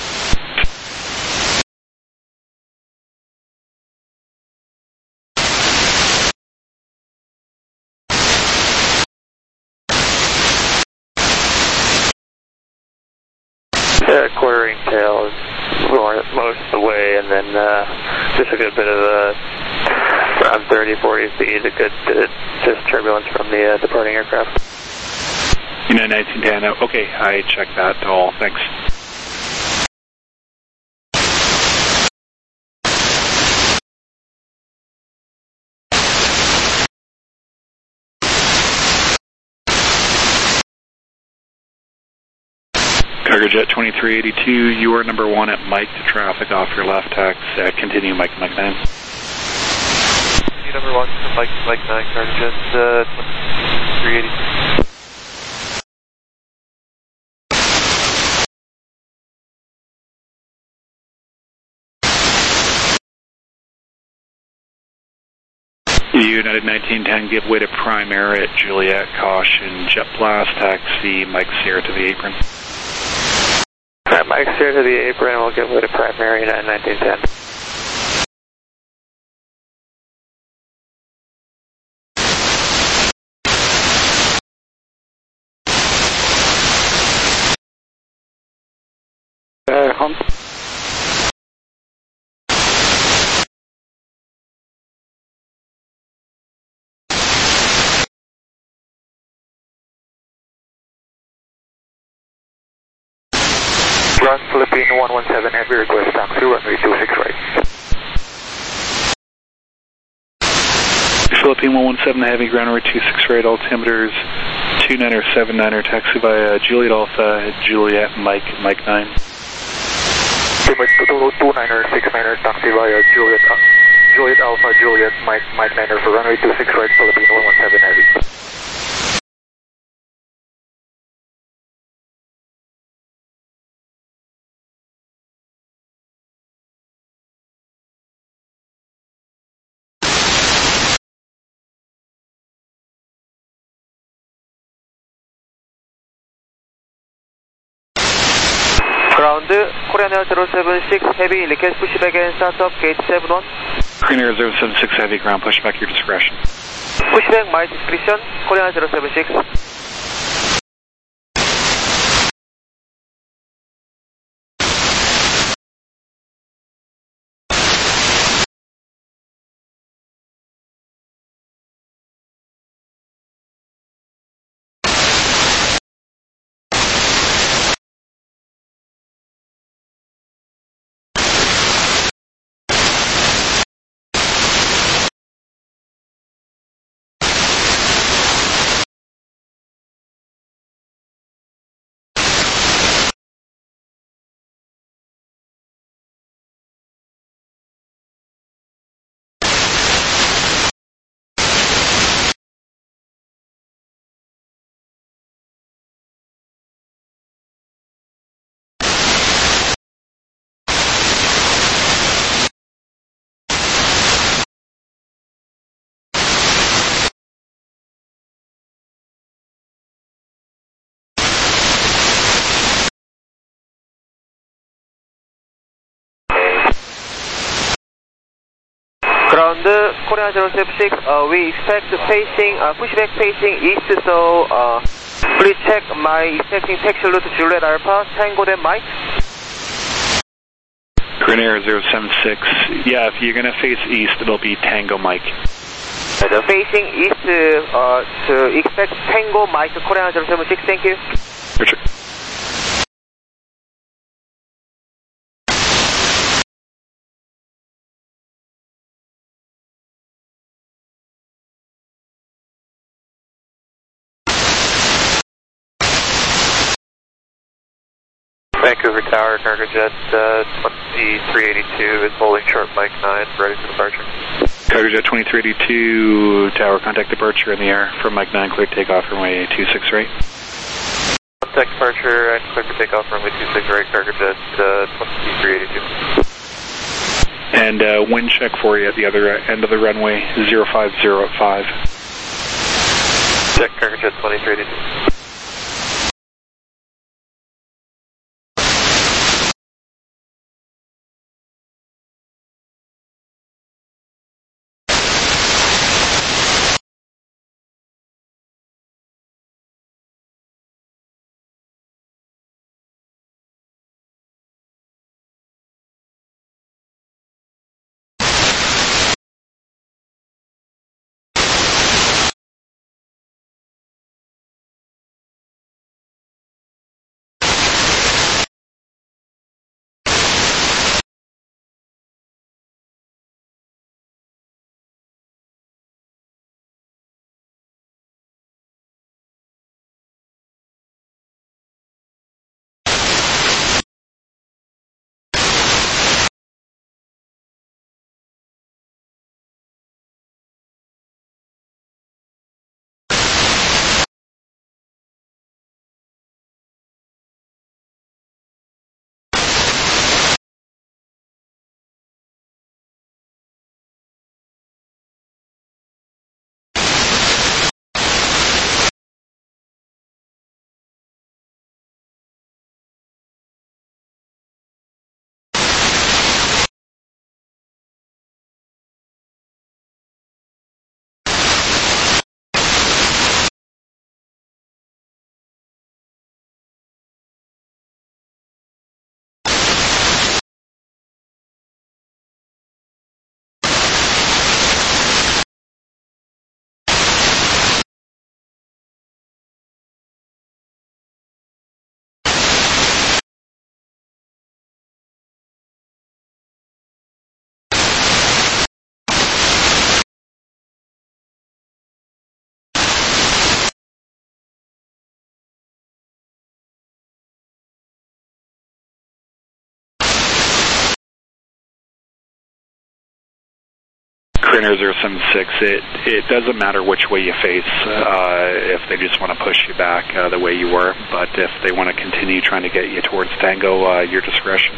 Uh, quartering tail is most of the way, and then uh, just a good bit of uh, around thirty, forty feet, a good bit of just turbulence from the uh, departing aircraft. United nineteen ten, okay, I checked that all, thanks. Cargojet twenty-three eighty-two, you are number one at Mike to traffic off your left tax. Uh, continue Mike, Mike nine. Continue number one to Mike, Mike nine, Cargojet uh, twenty-three eighty-two. United nineteen ten, give way to Prime Air at Juliet, caution, jet blast, taxi, Mike Sierra to the apron. Alright, Mike Sierra to the apron, we'll give way to Prime Air, United nineteen ten. Uh, home. Run Philippine one one seven, heavy request taxi, runway two six right. Philippine one one seven, heavy ground runway two six right, altimeters two niner seven niner, taxi by uh, Juliet Alpha, Juliet, Mike, Mike nine. two niner six niner, taxi via Juliet, uh, Juliet Alpha, Juliet, Mike, Mike niner for runway two six right, Philippine one one seven heavy. Ground, Korean Air zero seven six, heavy, request pushback and start up, gate seven one. Korean Air zero seven six, heavy ground, pushback your discretion. Pushback, my discretion, Korean Air zero seven six. Ground, Korean zero seven six, uh, we expect facing, uh, pushback facing east, so uh, please check my expecting taxi route Juliet Alpha, Tango then Mike. Korean Air zero seven six, yeah, if you're going to face east, it'll be Tango Mike. Uh, facing east, uh, to expect Tango Mike, Korean zero seven six, thank you. Richard. Vancouver Tower, Cargojet uh, twenty-three eighty-two is holding short Mike nine, ready for departure. Cargojet twenty-three eighty-two, tower, contact departure in the air from Mike nine, clear takeoff, runway two six right. Contact departure and clear for takeoff, runway two six right, Cargojet uh, twenty-three eighty-two. And uh, wind check for you at the other end of the runway, zero five zero at five. Check, Cargo Jet twenty-three eighty-two. Critter zero seven six, it, it doesn't matter which way you face, uh, if they just want to push you back uh, the way you were, but if they want to continue trying to get you towards Tango, uh, your discretion.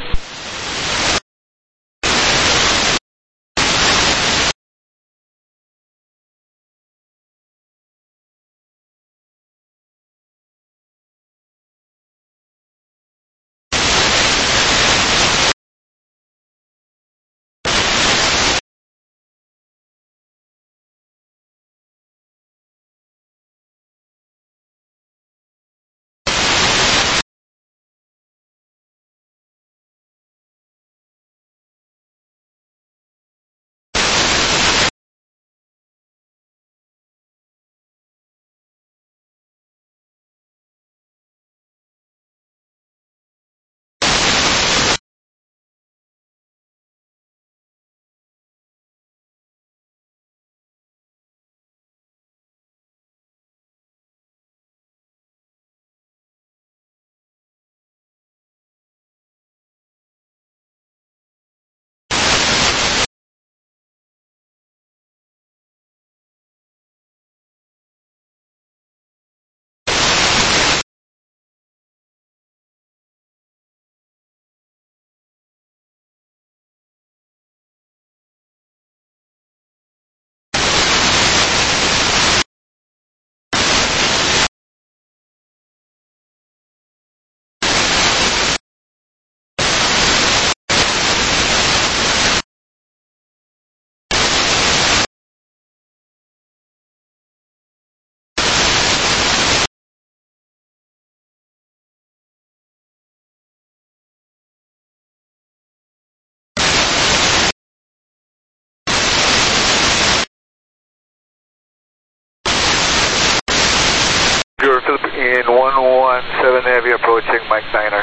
Bureau Philippine one one seven Heavy approaching Mike Niner.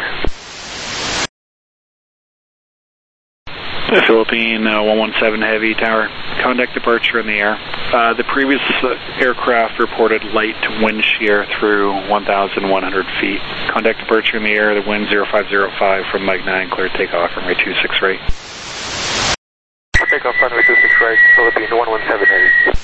Philippine uh, one one seven Heavy Tower, contact departure in the air. Uh, the previous uh, aircraft reported light wind shear through one thousand one hundred feet. Contact departure in the air, the wind zero five zero five from Mike nine, clear takeoff runway two six right. Takeoff runway two six right, Philippine one one seven Heavy.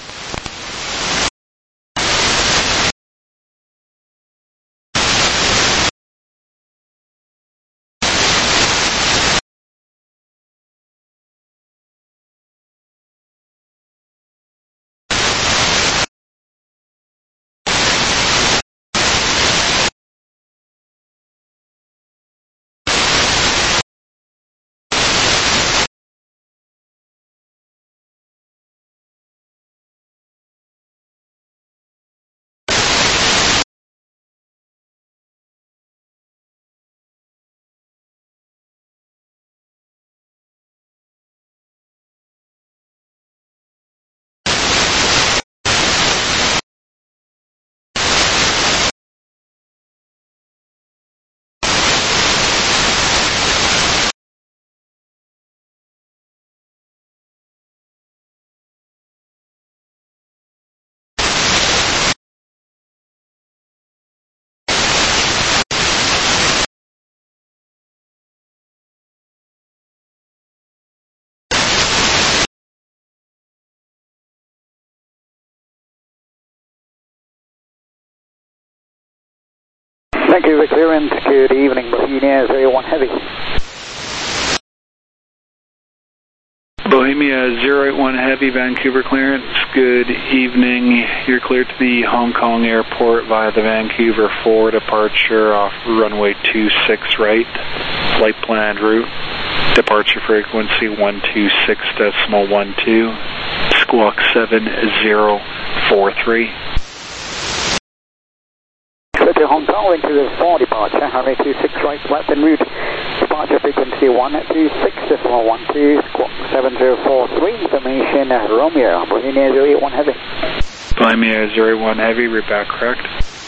Vancouver clearance, good evening, Bohemia zero one Heavy. Bohemia zero eight one Heavy, Vancouver clearance, good evening. You're cleared to the Hong Kong airport via the Vancouver four departure off runway two six right, flight planned route, departure frequency one two six decimal one two, squawk seven zero four three. Clear to Hong Kong, Vancouver four departure, runway two six right, flight planned route, departure frequency one two six decimal one two, squawk seven zero four three, information Romeo, Bohemia zero eight one Heavy. Bohemia zero eight one Heavy, route back correct.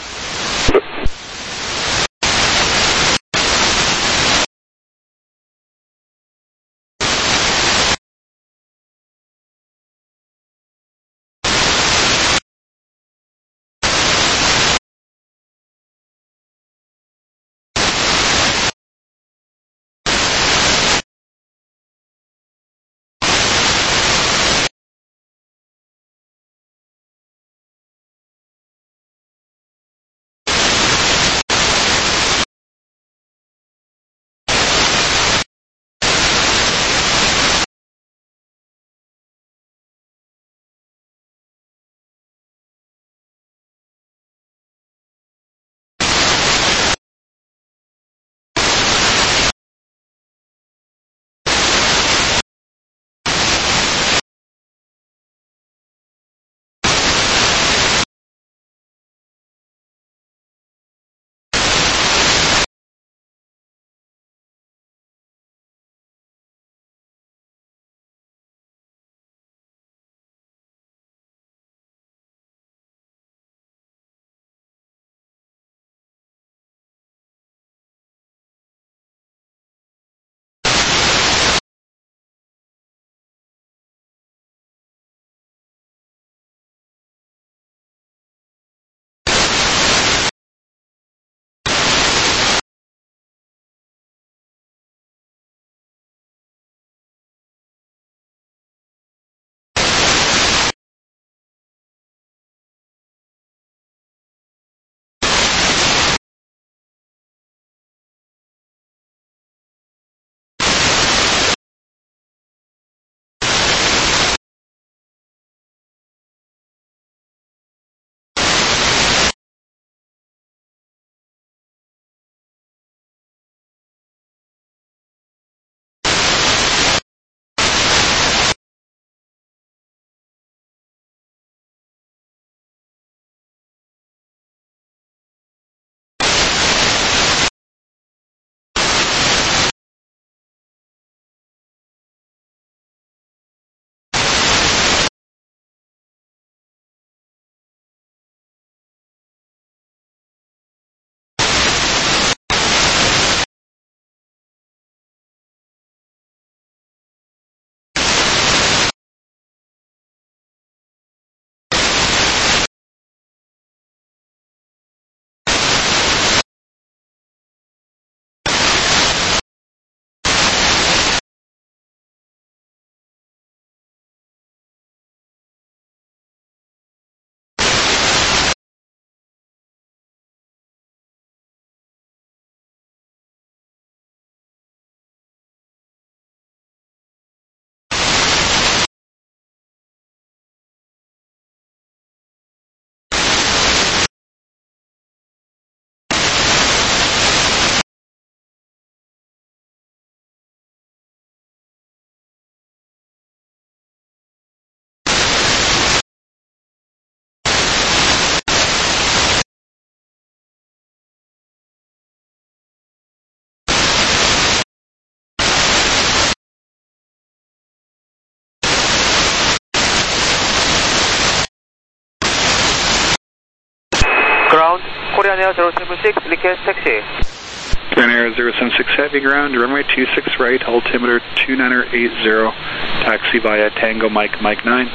Ground, Korean Air zero seven six, request taxi. Korean Air zero seven six Heavy, ground, runway two six right, altimeter two nine eight zero, taxi via Tango Mike Mike nine.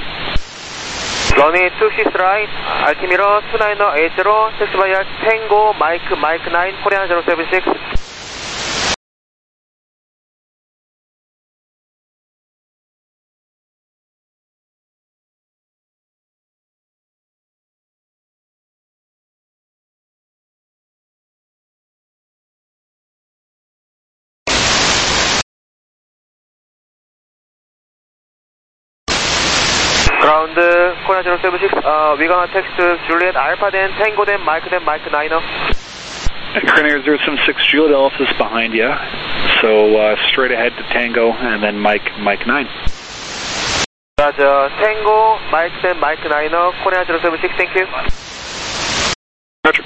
Runway two six right, altimeter two nine eight zero, taxi via Tango Mike Mike nine, Korean zero seven six. Ground, Korea zero seven six, uh, we're gonna text Juliet Alpha, then Tango, then Mike, then Mike nine. Korea zero seven six, Juliet Alpha is behind you. So uh, straight ahead to Tango, and then Mike, Mike nine. Roger, Tango, Mike, then Mike nine, Korea zero seven six, thank you. Roger.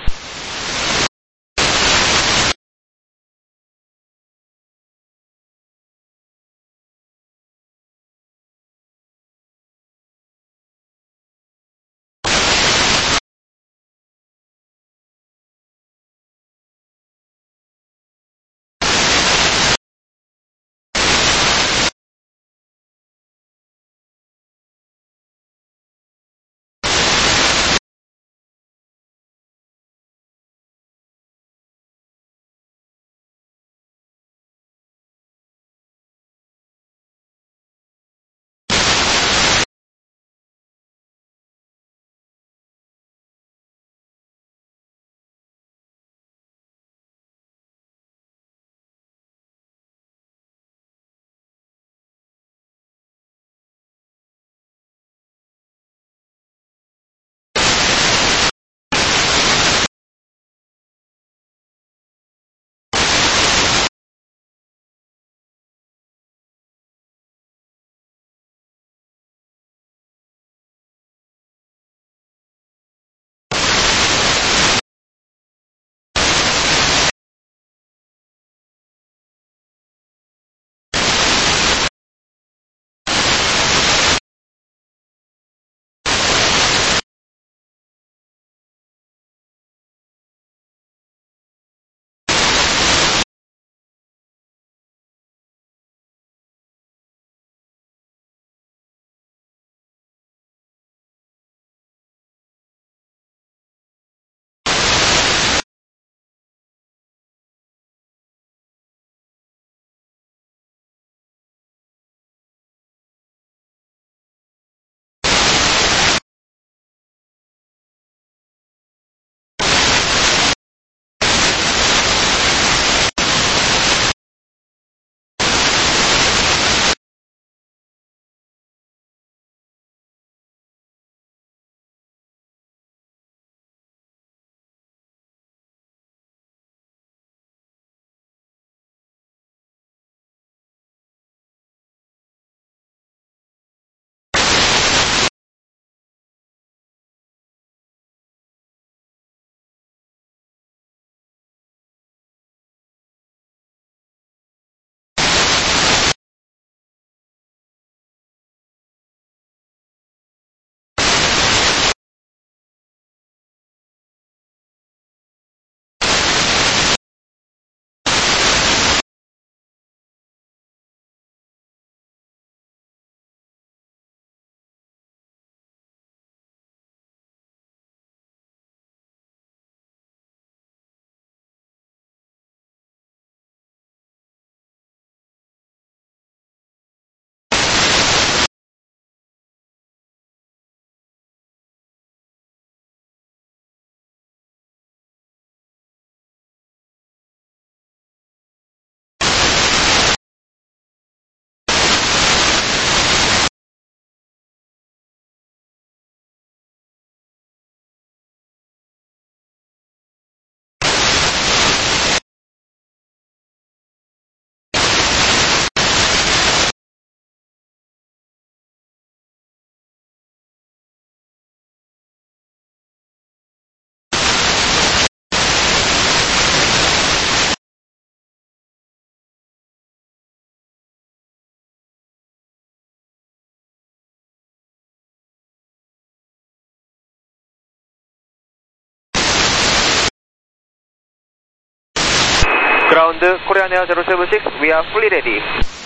Ground, Korean Air zero seven six, we are fully ready.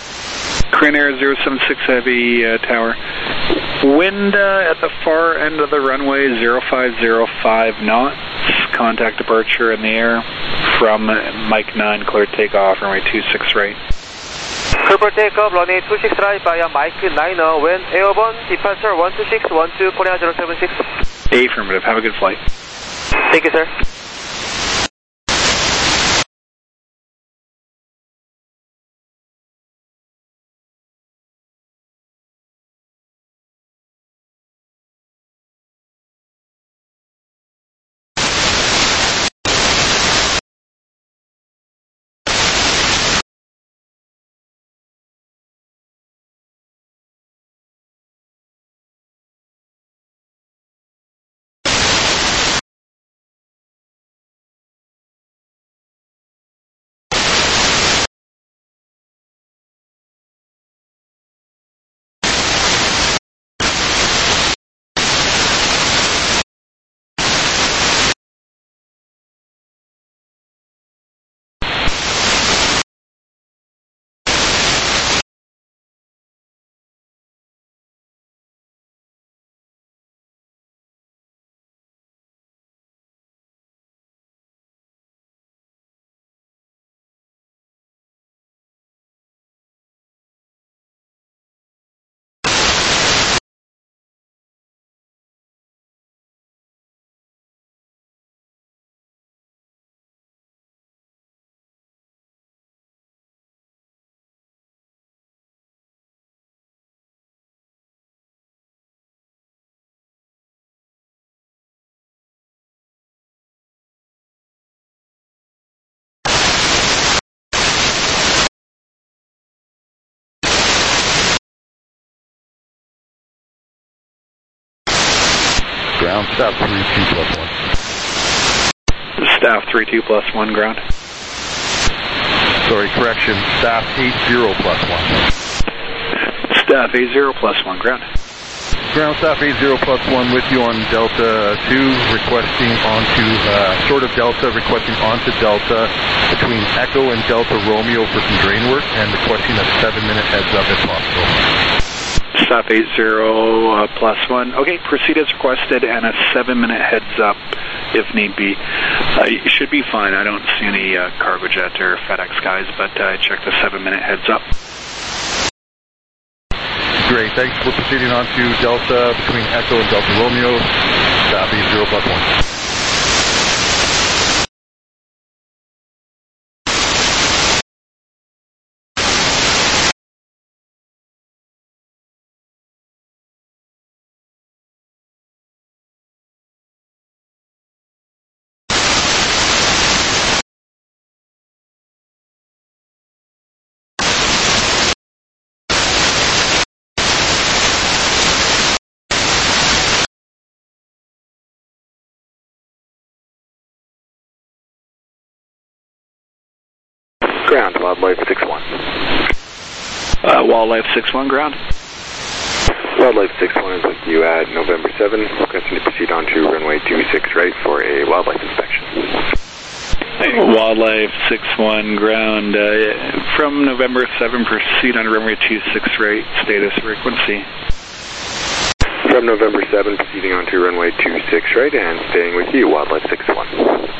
Korean Air zero seven six Heavy uh, Tower. Wind uh, at the far end of the runway, zero five zero five knots. Contact departure in the air from Mike nine, cleared takeoff, runway two six right. Clear for takeoff, runway two six right via Mike nine, when airborne, departure one two six one two, Korean zero seven six. Affirmative, have a good flight. Thank you, sir. ground, staff three two plus one. Staff three two plus one, ground. Sorry, correction, staff eight zero plus one. Staff eight zero plus one, ground. Ground staff eight zero plus one with you on Delta two, requesting onto, uh, short of Delta, requesting onto Delta between Echo and Delta Romeo for some drain work, and requesting a seven minute heads up if possible. Staff eight zero uh, plus one. Okay, proceed as requested, and a seven minute heads up if need be. Uh, you should be fine. I don't see any uh, cargo jet or FedEx guys, but I uh, checked the seven minute heads up. Great, thanks for proceeding on to Delta between Echo and Delta Romeo, staff eight zero plus one. Ground, Wildlife six one. Uh, Wildlife six one, ground. Wildlife six one is with you at November seventh, requesting to proceed on to runway two six right for a wildlife inspection. Wildlife six one, ground. Uh, from November seventh, proceed on runway two six right, status frequency. From November seventh, proceeding on to runway two six right and staying with you, Wildlife six one.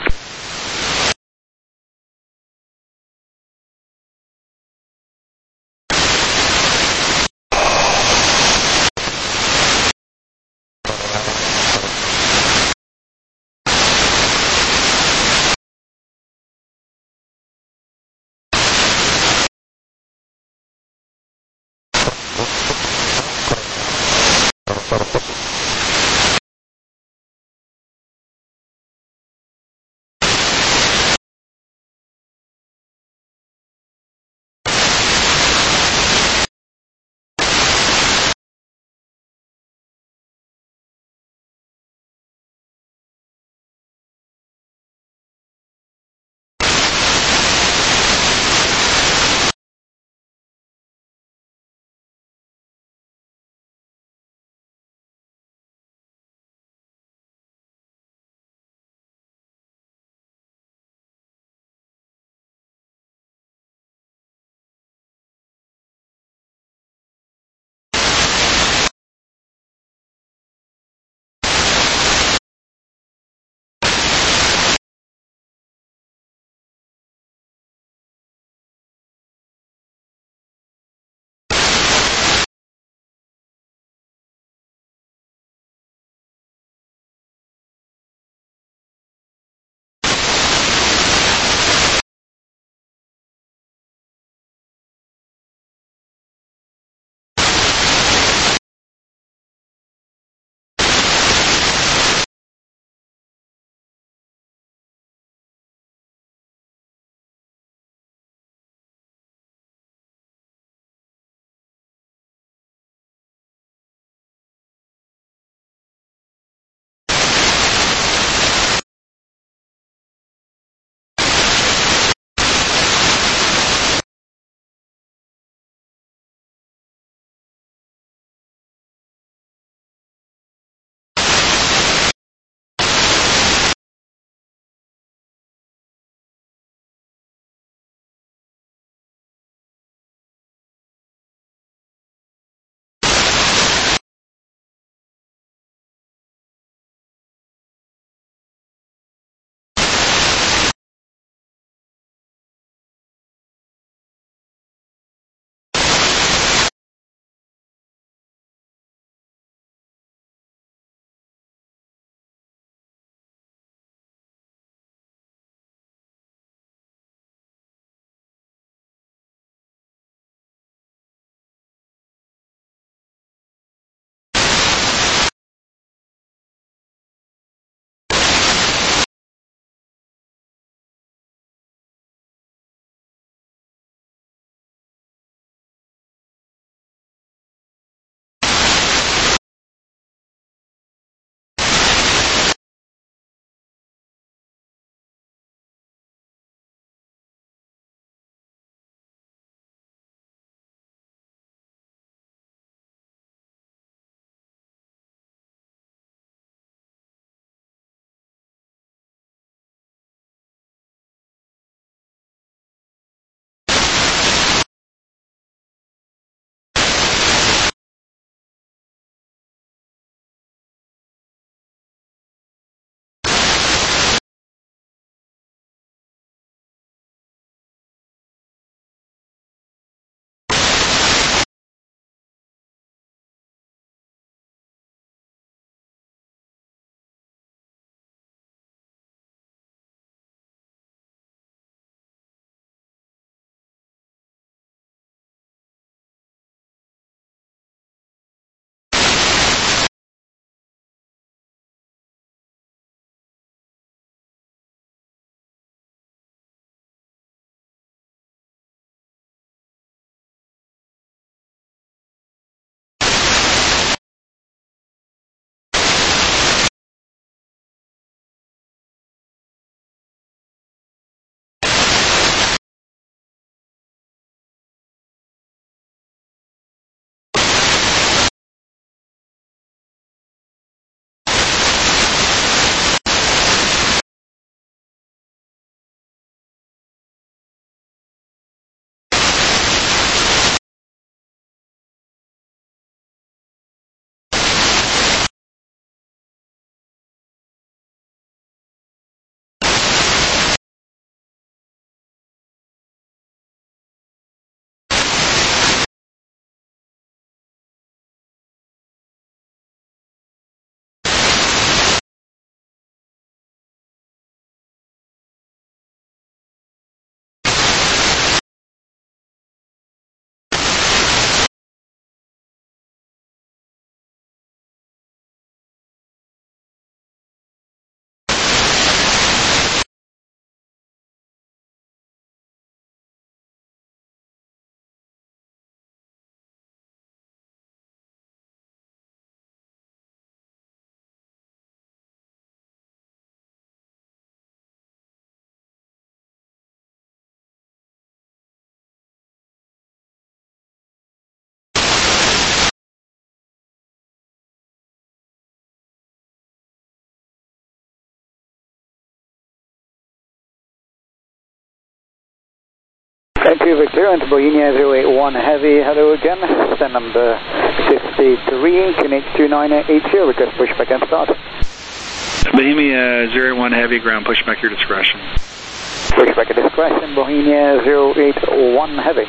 Entry Victor into Bohemia zero eight one Heavy, hello again, stand number fifty-three, Kinect two nine eight zero, request pushback and start. Bohemia zero eight one Heavy, ground pushback your discretion. Pushback at discretion, Bohemia zero eight one Heavy.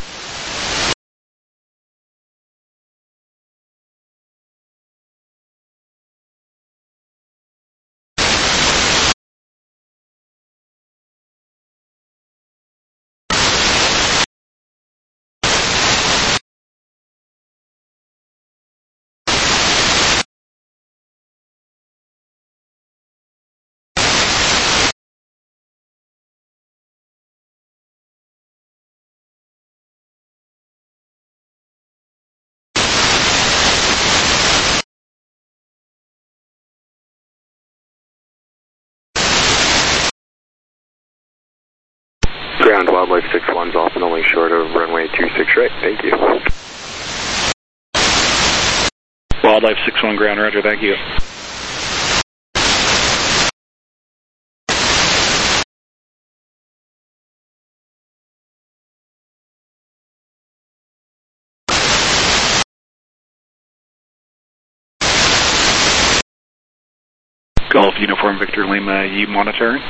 Ground Wildlife six one's off and only short of runway two six right, thank you. Wildlife six one ground, roger, thank you. Golf Uniform Victor Lima, you monitoring?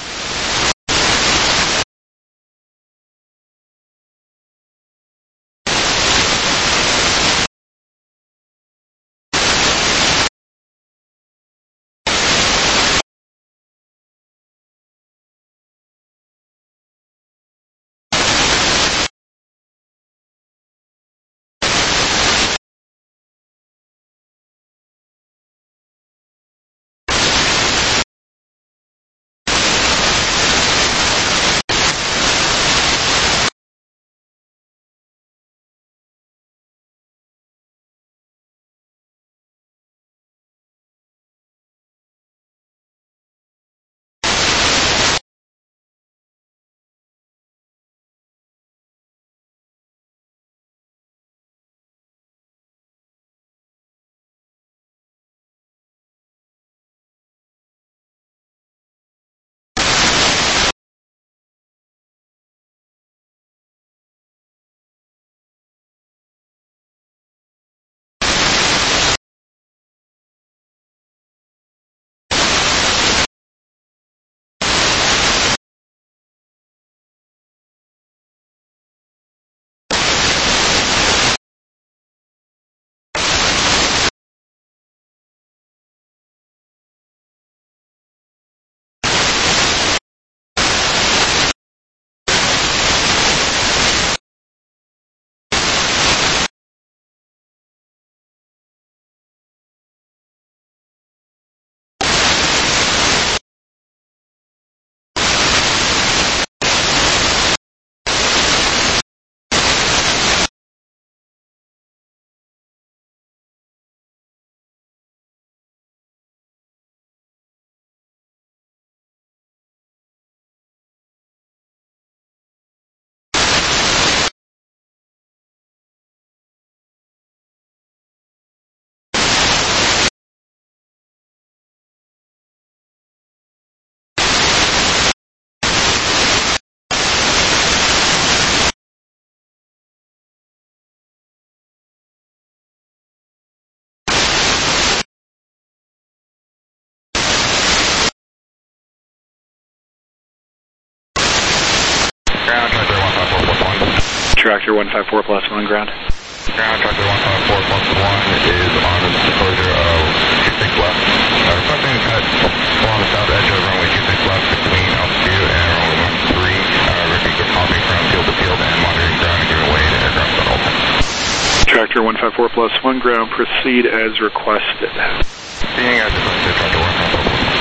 Tractor one five four plus one ground. Ground Tractor one five four plus one is on the disclosure of two six left. Uh, requesting cut along the south edge of runway two six left between altitude and runway one three. Uh, repeat good copy from field to field and monitoring ground and giving way to aircraft on open. Tractor one five four plus one ground, proceed as requested. Seeing as requested, Tractor one five four plus one.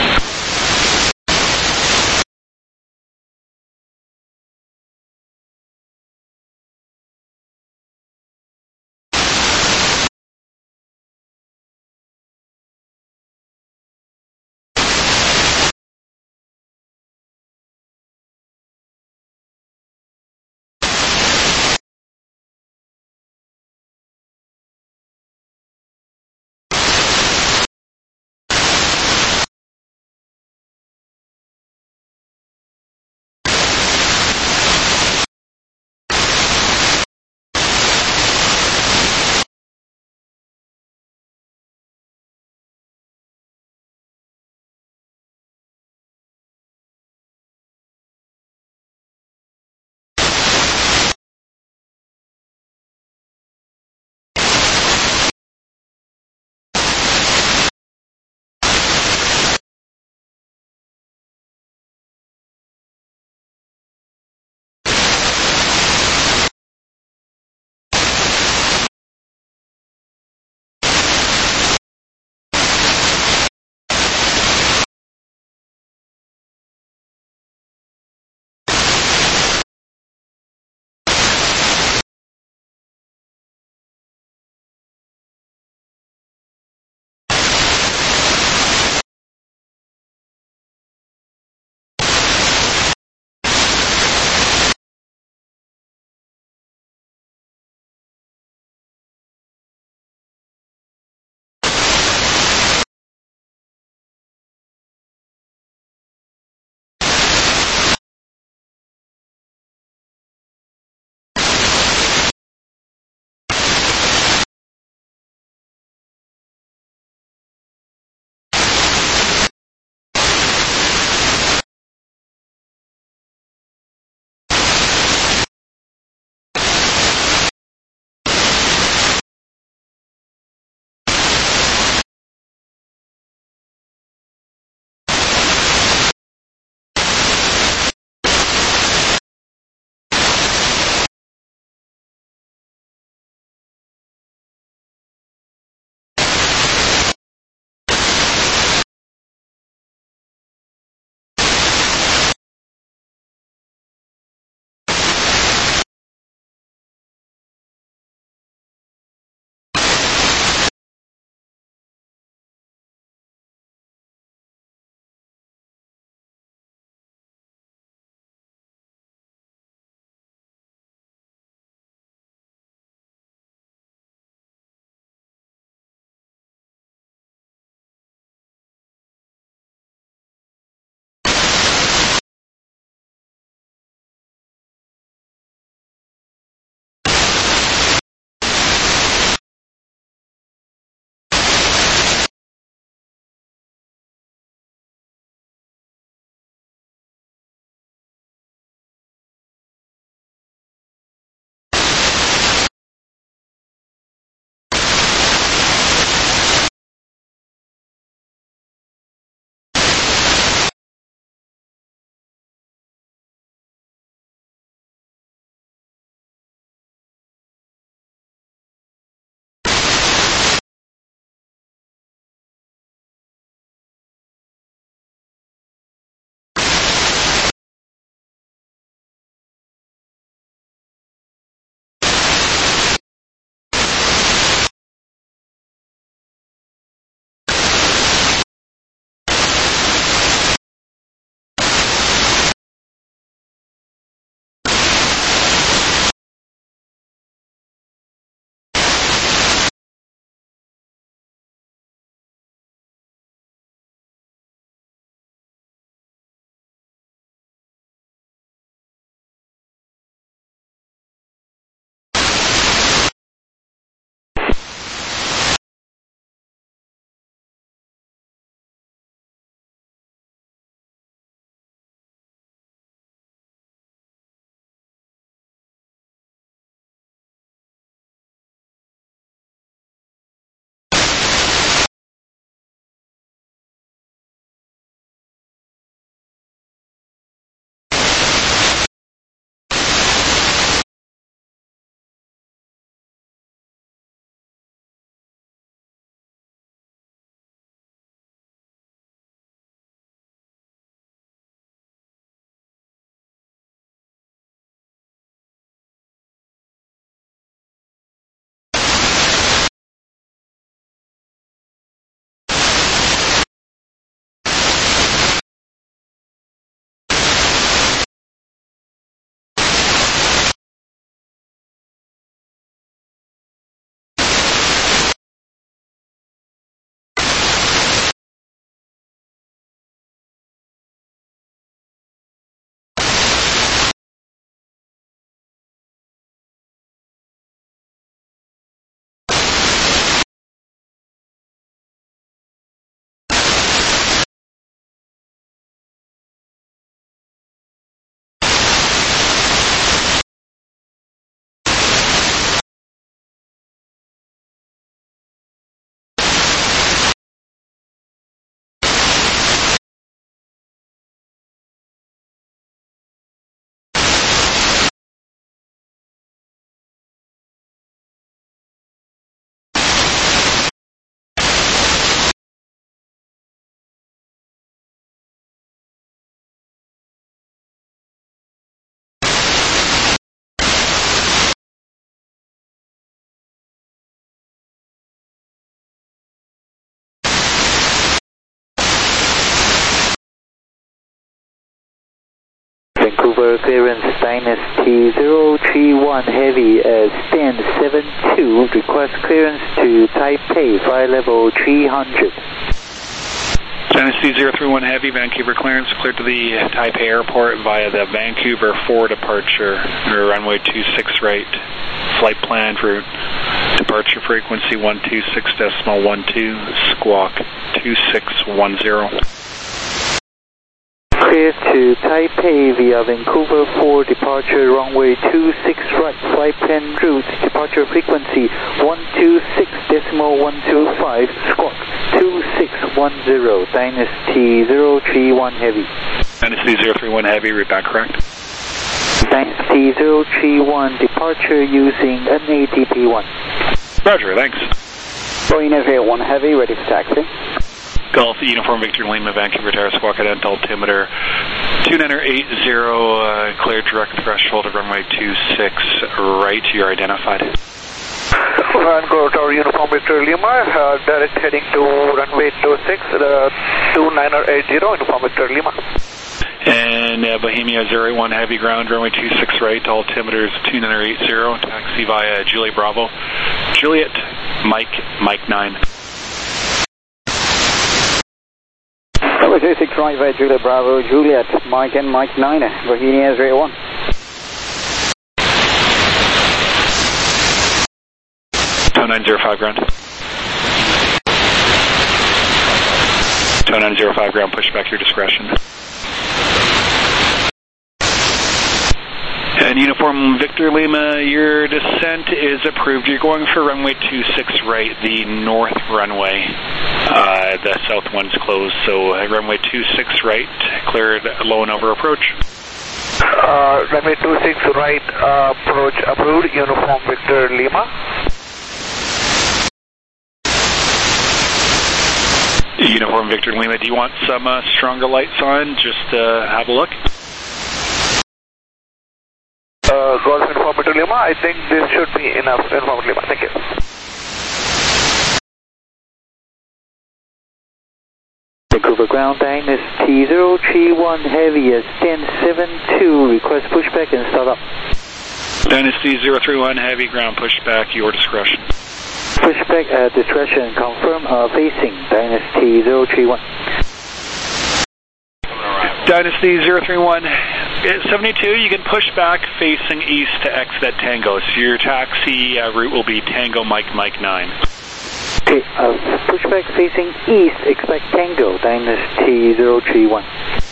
Vancouver, clearance Dynasty zero three one Heavy, uh, stand seven two, request clearance to Taipei, flight level three hundred. Dynasty zero three one Heavy, Vancouver clearance, cleared to the Taipei Airport via the Vancouver four departure, runway two six right, flight planned route, departure frequency one two six decimal one two, squawk two six one zero. Clear to Taipei via Vancouver four departure, runway two six right, flight plan route, departure frequency one two six decimal one two five, squawk two six one zero, Dynasty zero three one Heavy. Dynasty zero three one Heavy, route back correct. Dynasty zero three one, departure using N A D P one. Roger, thanks. Boeing zero one Heavy, ready for taxi. Golf Uniform Victor Lima, Vancouver Tower, squawk at altimeter two nine eight zero, uh, clear direct threshold of runway two six right, you're identified. Vancouver Tower, Uniform Victor Lima, uh, direct heading to runway two six, uh, two nine eight zero, Uniform Victor Lima. And uh, Bohemia zero one Heavy ground, runway two six right, altimeters two nine eight zero, taxi via Juliet Bravo, Juliet, Mike, Mike nine. two six right via Juliet Bravo, Juliet, Mike and Mike nine, Bohemia zero one. two nine zero five ground. two nine zero five ground, push back your discretion. And Uniform Victor Lima, your descent is approved. You're going for runway two six right, the north runway. Uh, the south one's closed, so uh, runway two six right, cleared low and over approach. Uh, runway two six right, uh, approach approved, Uniform Victor Lima. Uniform Victor Lima, do you want some uh, stronger lights on? Just uh, have a look. Uh, Golf Uniform Victor Lima, I think this should be enough. Uniform Lima, thank you. Vancouver ground, Dynasty zero three one Heavy, stand seven two, request pushback and start up. Dynasty zero three one Heavy ground, pushback, your discretion. Pushback uh, discretion, confirm, uh, facing Dynasty zero three one. Dynasty zero three one, seventy-two, you can push back facing east to exit at Tango. So your taxi uh, route will be Tango Mike Mike nine. Okay, uh, pushback facing east, expect Tango, Dynasty zero three one.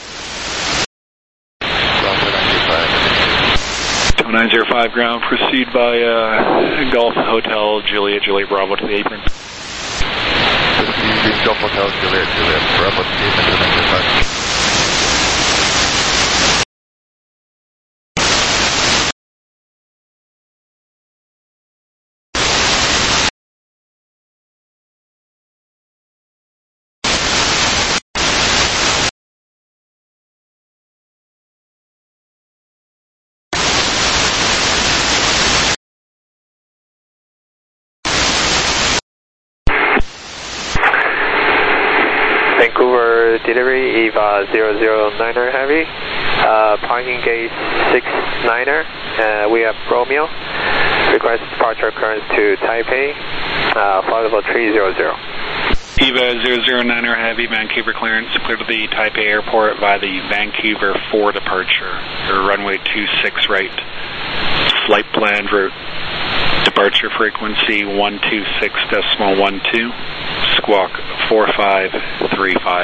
two nine zero five ground, proceed by uh, Golf Hotel Juliet, Juliet Bravo to the apron. Proceed Golf Hotel Juliet, Juliet Bravo to the apron, two nine zero five. Vancouver delivery, Eva zero zero niner Heavy, uh, parking gate six niner, uh, we have Romeo, request departure occurrence to Taipei, uh, flight level three zero zero. Eva zero zero niner Heavy, Vancouver clearance, clear to the Taipei Airport via the Vancouver four departure, or runway two six right, flight planned route, departure frequency one two six decimal one two, squawk four five three five.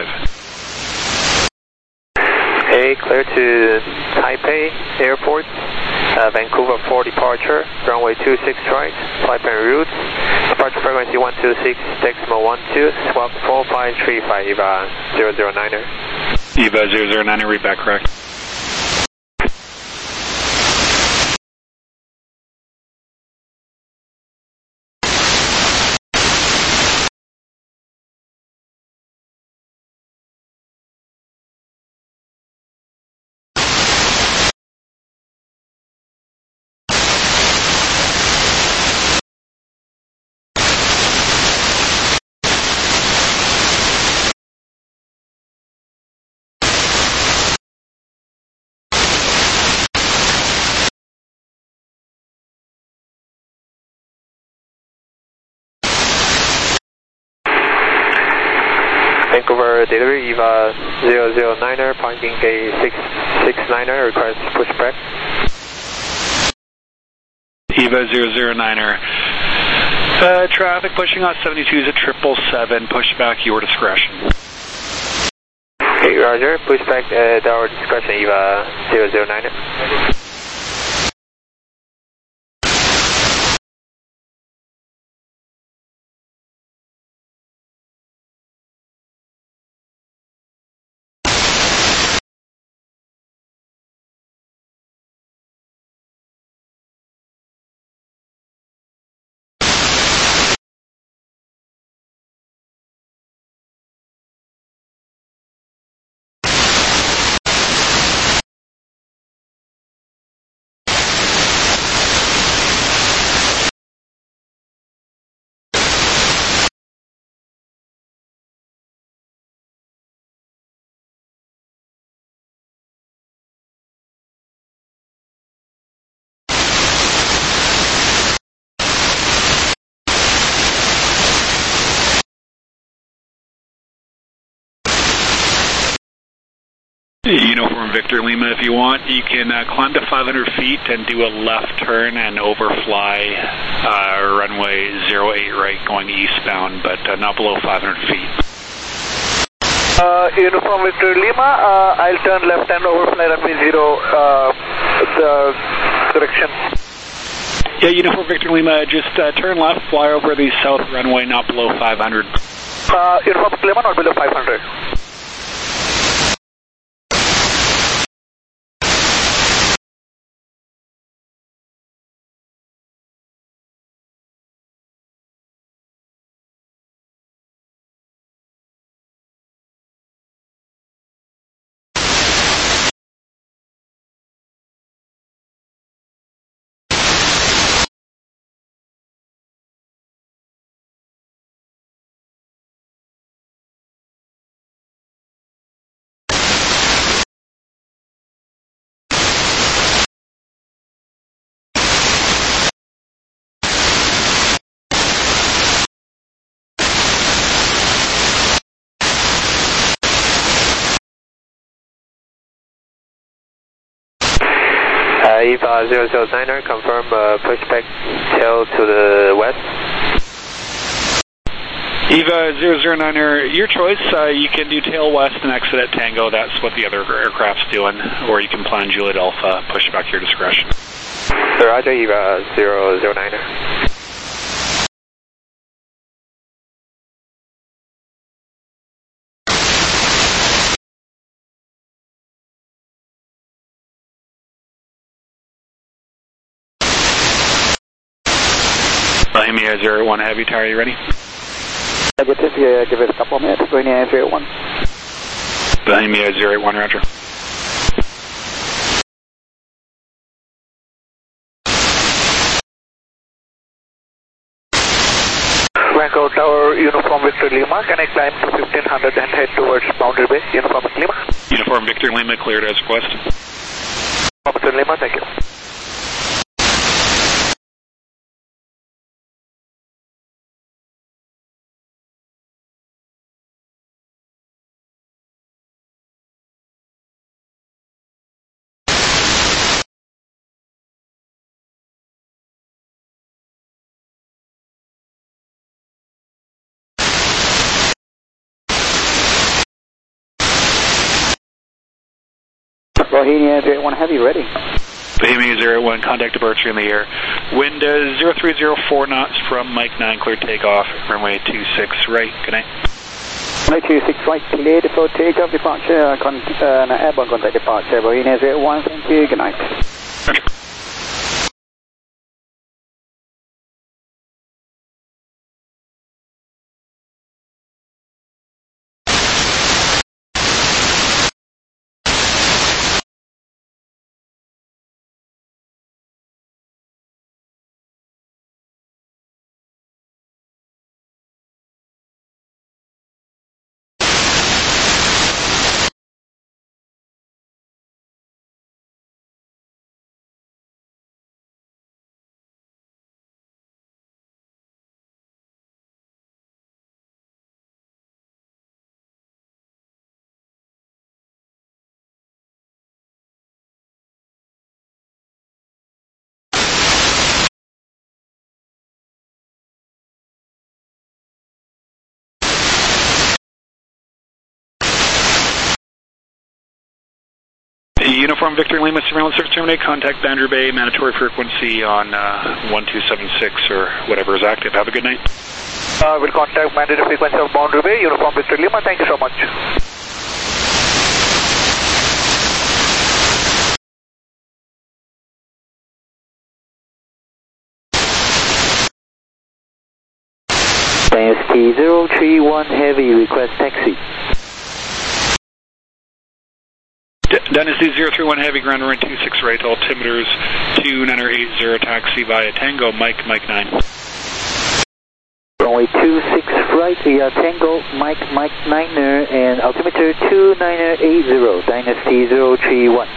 Okay, clear to Taipei Airport, uh, Vancouver four departure, runway two six right, flight plan route, departure frequency one two six decimal one two, squawk four five three five, Eva zero zero niner. Eva zero zero niner, read back correct. Vancouver delivery, Eva zero zero niner, parking gate six six niner, request pushback. Eva zero zero niner. Uh, traffic pushing on seventy-two is a triple seven. Pushback, your discretion. Okay, roger. Pushback at our discretion, Eva zero zero niner. Uniform Victor Lima, if you want, you can uh, climb to five hundred feet and do a left turn and overfly uh, runway zero eight right going eastbound, but uh, not below five hundred feet. Uh, Uniform Victor Lima, uh, I'll turn left and overfly runway zero, uh, the direction. Yeah, Uniform Victor Lima, just uh, turn left, fly over the south runway, not below five hundred. Uh, Uniform Victor Lima, not below five hundred. Uh, Eva zero zero niner, confirm uh, pushback tail to the west. Eva zero zero niner, your choice. Uh, you can do tail west and exit at Tango. That's what the other aircraft's doing. Or you can plan Juliet Alpha, pushback, your discretion. Roger, Eva zero zero niner. Bohemia zero one Heavy, Tower, are you ready? Negative, yeah, give it a couple of minutes. Bohemia zero one. Bohemia zero eight one, roger. Vancouver Tower, Uniform Victor Lima, can I climb to fifteen hundred and head towards boundary base, Uniform Victor Lima? Uniform Victor Lima, cleared as requested. Uniform Victor Lima, thank you. Bohemia zero one Heavy, ready. Bohemia zero one, contact departure in the air. Wind uh, zero three zero four knots from Mike nine, clear takeoff, runway two six right, good night. Runway two six right, cleared for takeoff, departure, con uh, airborne contact departure, Bohemia zero one, thank you, good night. Roger. Uniform Victor Lima surveillance search terminate. Contact Boundary Bay, mandatory frequency on uh, one two seven six or whatever is active. Have a good night. Uh, we'll contact mandatory frequency of Boundary Bay, Uniform Victor Lima. Thank you so much. Dynasty zero three one Heavy, request taxi. D Dynasty zero three one Heavy, ground runway two six right, altimeters two nine eight zero, taxi via Tango, Mike, Mike nine. Runway two six right via Tango, Mike, Mike niner, and altimeter two nine eight zero, Dynasty zero three one.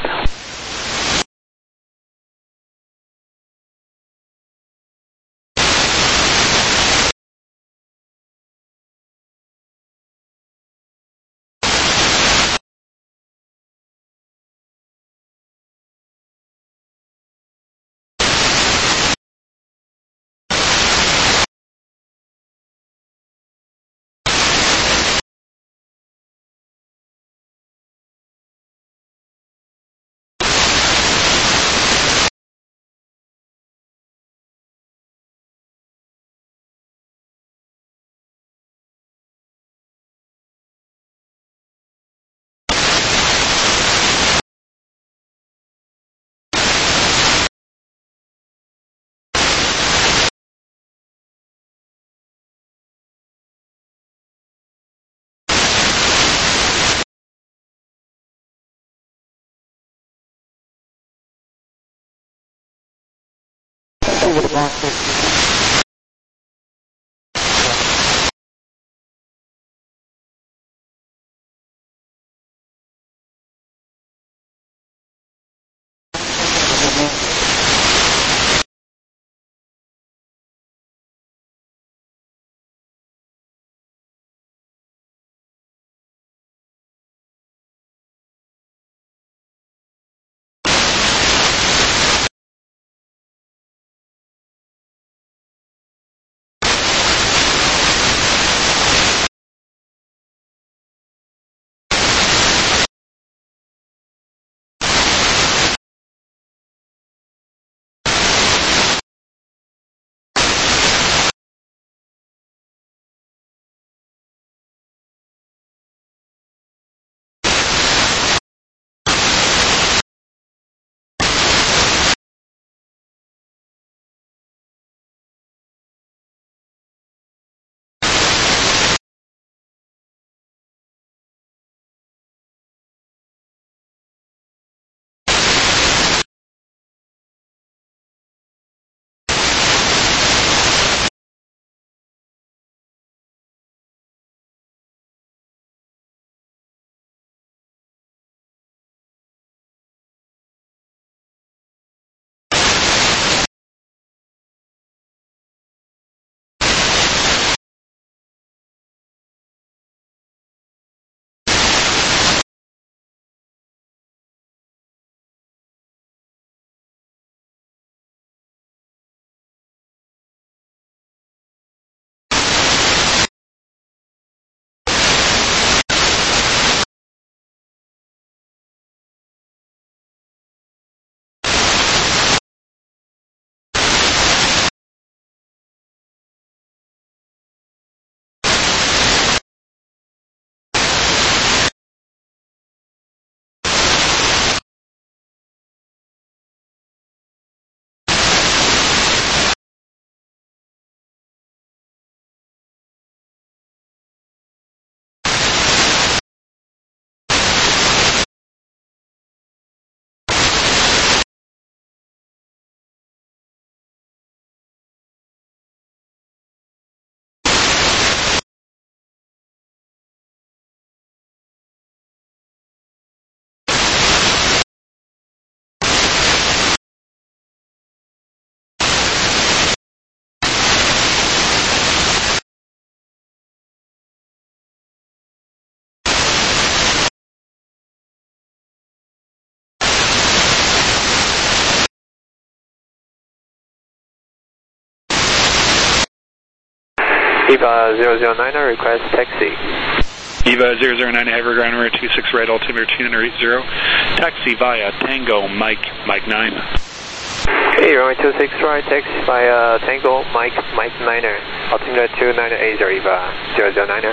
Viva zero zero niner, request taxi. Eva zero zero nine Heavy Ground Runway two six right, altimeter two nine eight zero. Taxi via Tango Mike, Mike nine. Hey, runway two six right, taxi via Tango Mike, Mike niner. Altimeter two nine eight zero, Eva zero zero niner.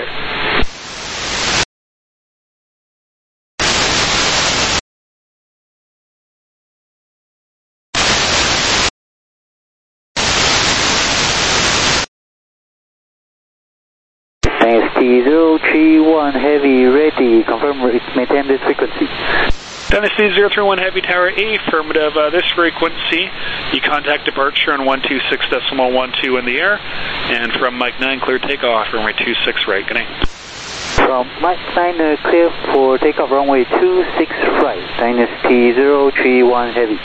Dynasty zero three one Heavy ready, confirm maintain this frequency. Dynasty zero three one Heavy Tower, affirmative. Uh, this frequency, you contact departure on one two six decimal one two in the air, and from Mike nine, clear takeoff, runway two six right. Good night. From Mike nine, uh, clear for takeoff, runway two six right, Dynasty zero three one Heavy.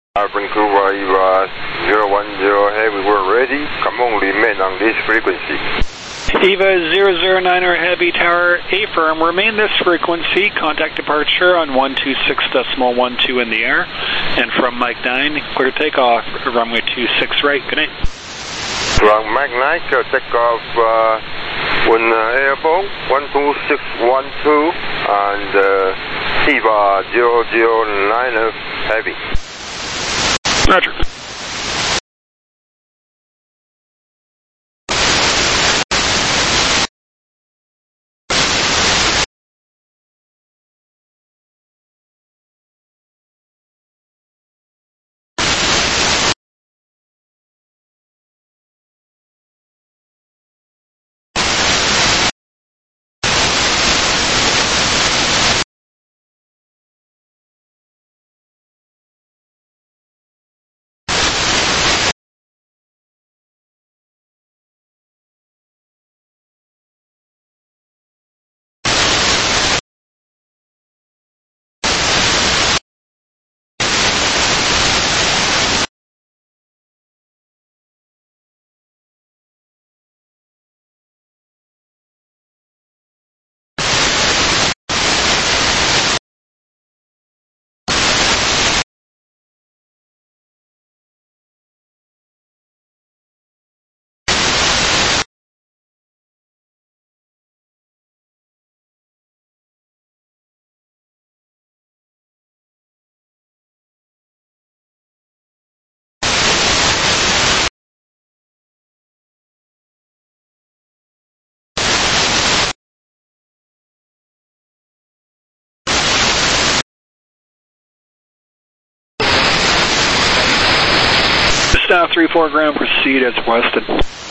Uh, Vancouver, Eva zero one zero Heavy, we're ready. Come on, remain on this frequency. Eva zero zero nine or Heavy, Tower A firm, remain this frequency. Contact departure on one two six point one two in the air. And from Mike nine, clear takeoff, runway two six right. Good night. From Mike nine, clear takeoff uh, on uh, airport one two six one two and uh, Eva zero zero nine Heavy. Roger. Staff three four ground, proceed as requested.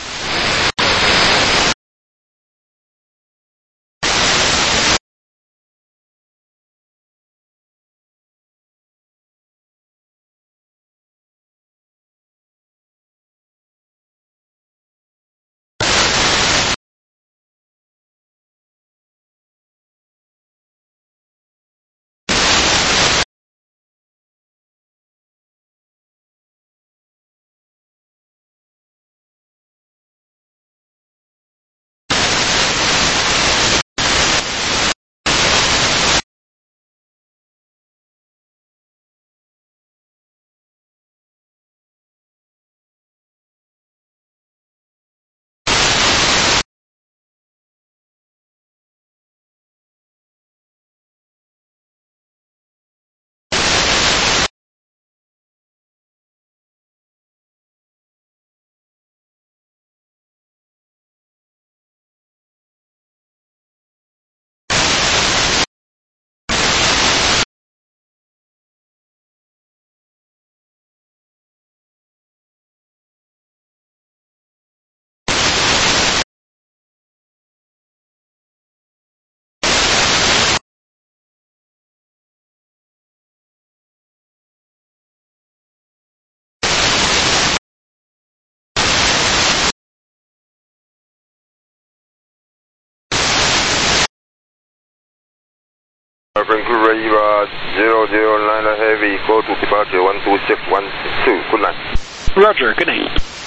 Vancouver, Eva zero zero nine Heavy, go to departure one two six one two. Good night. Roger, good night.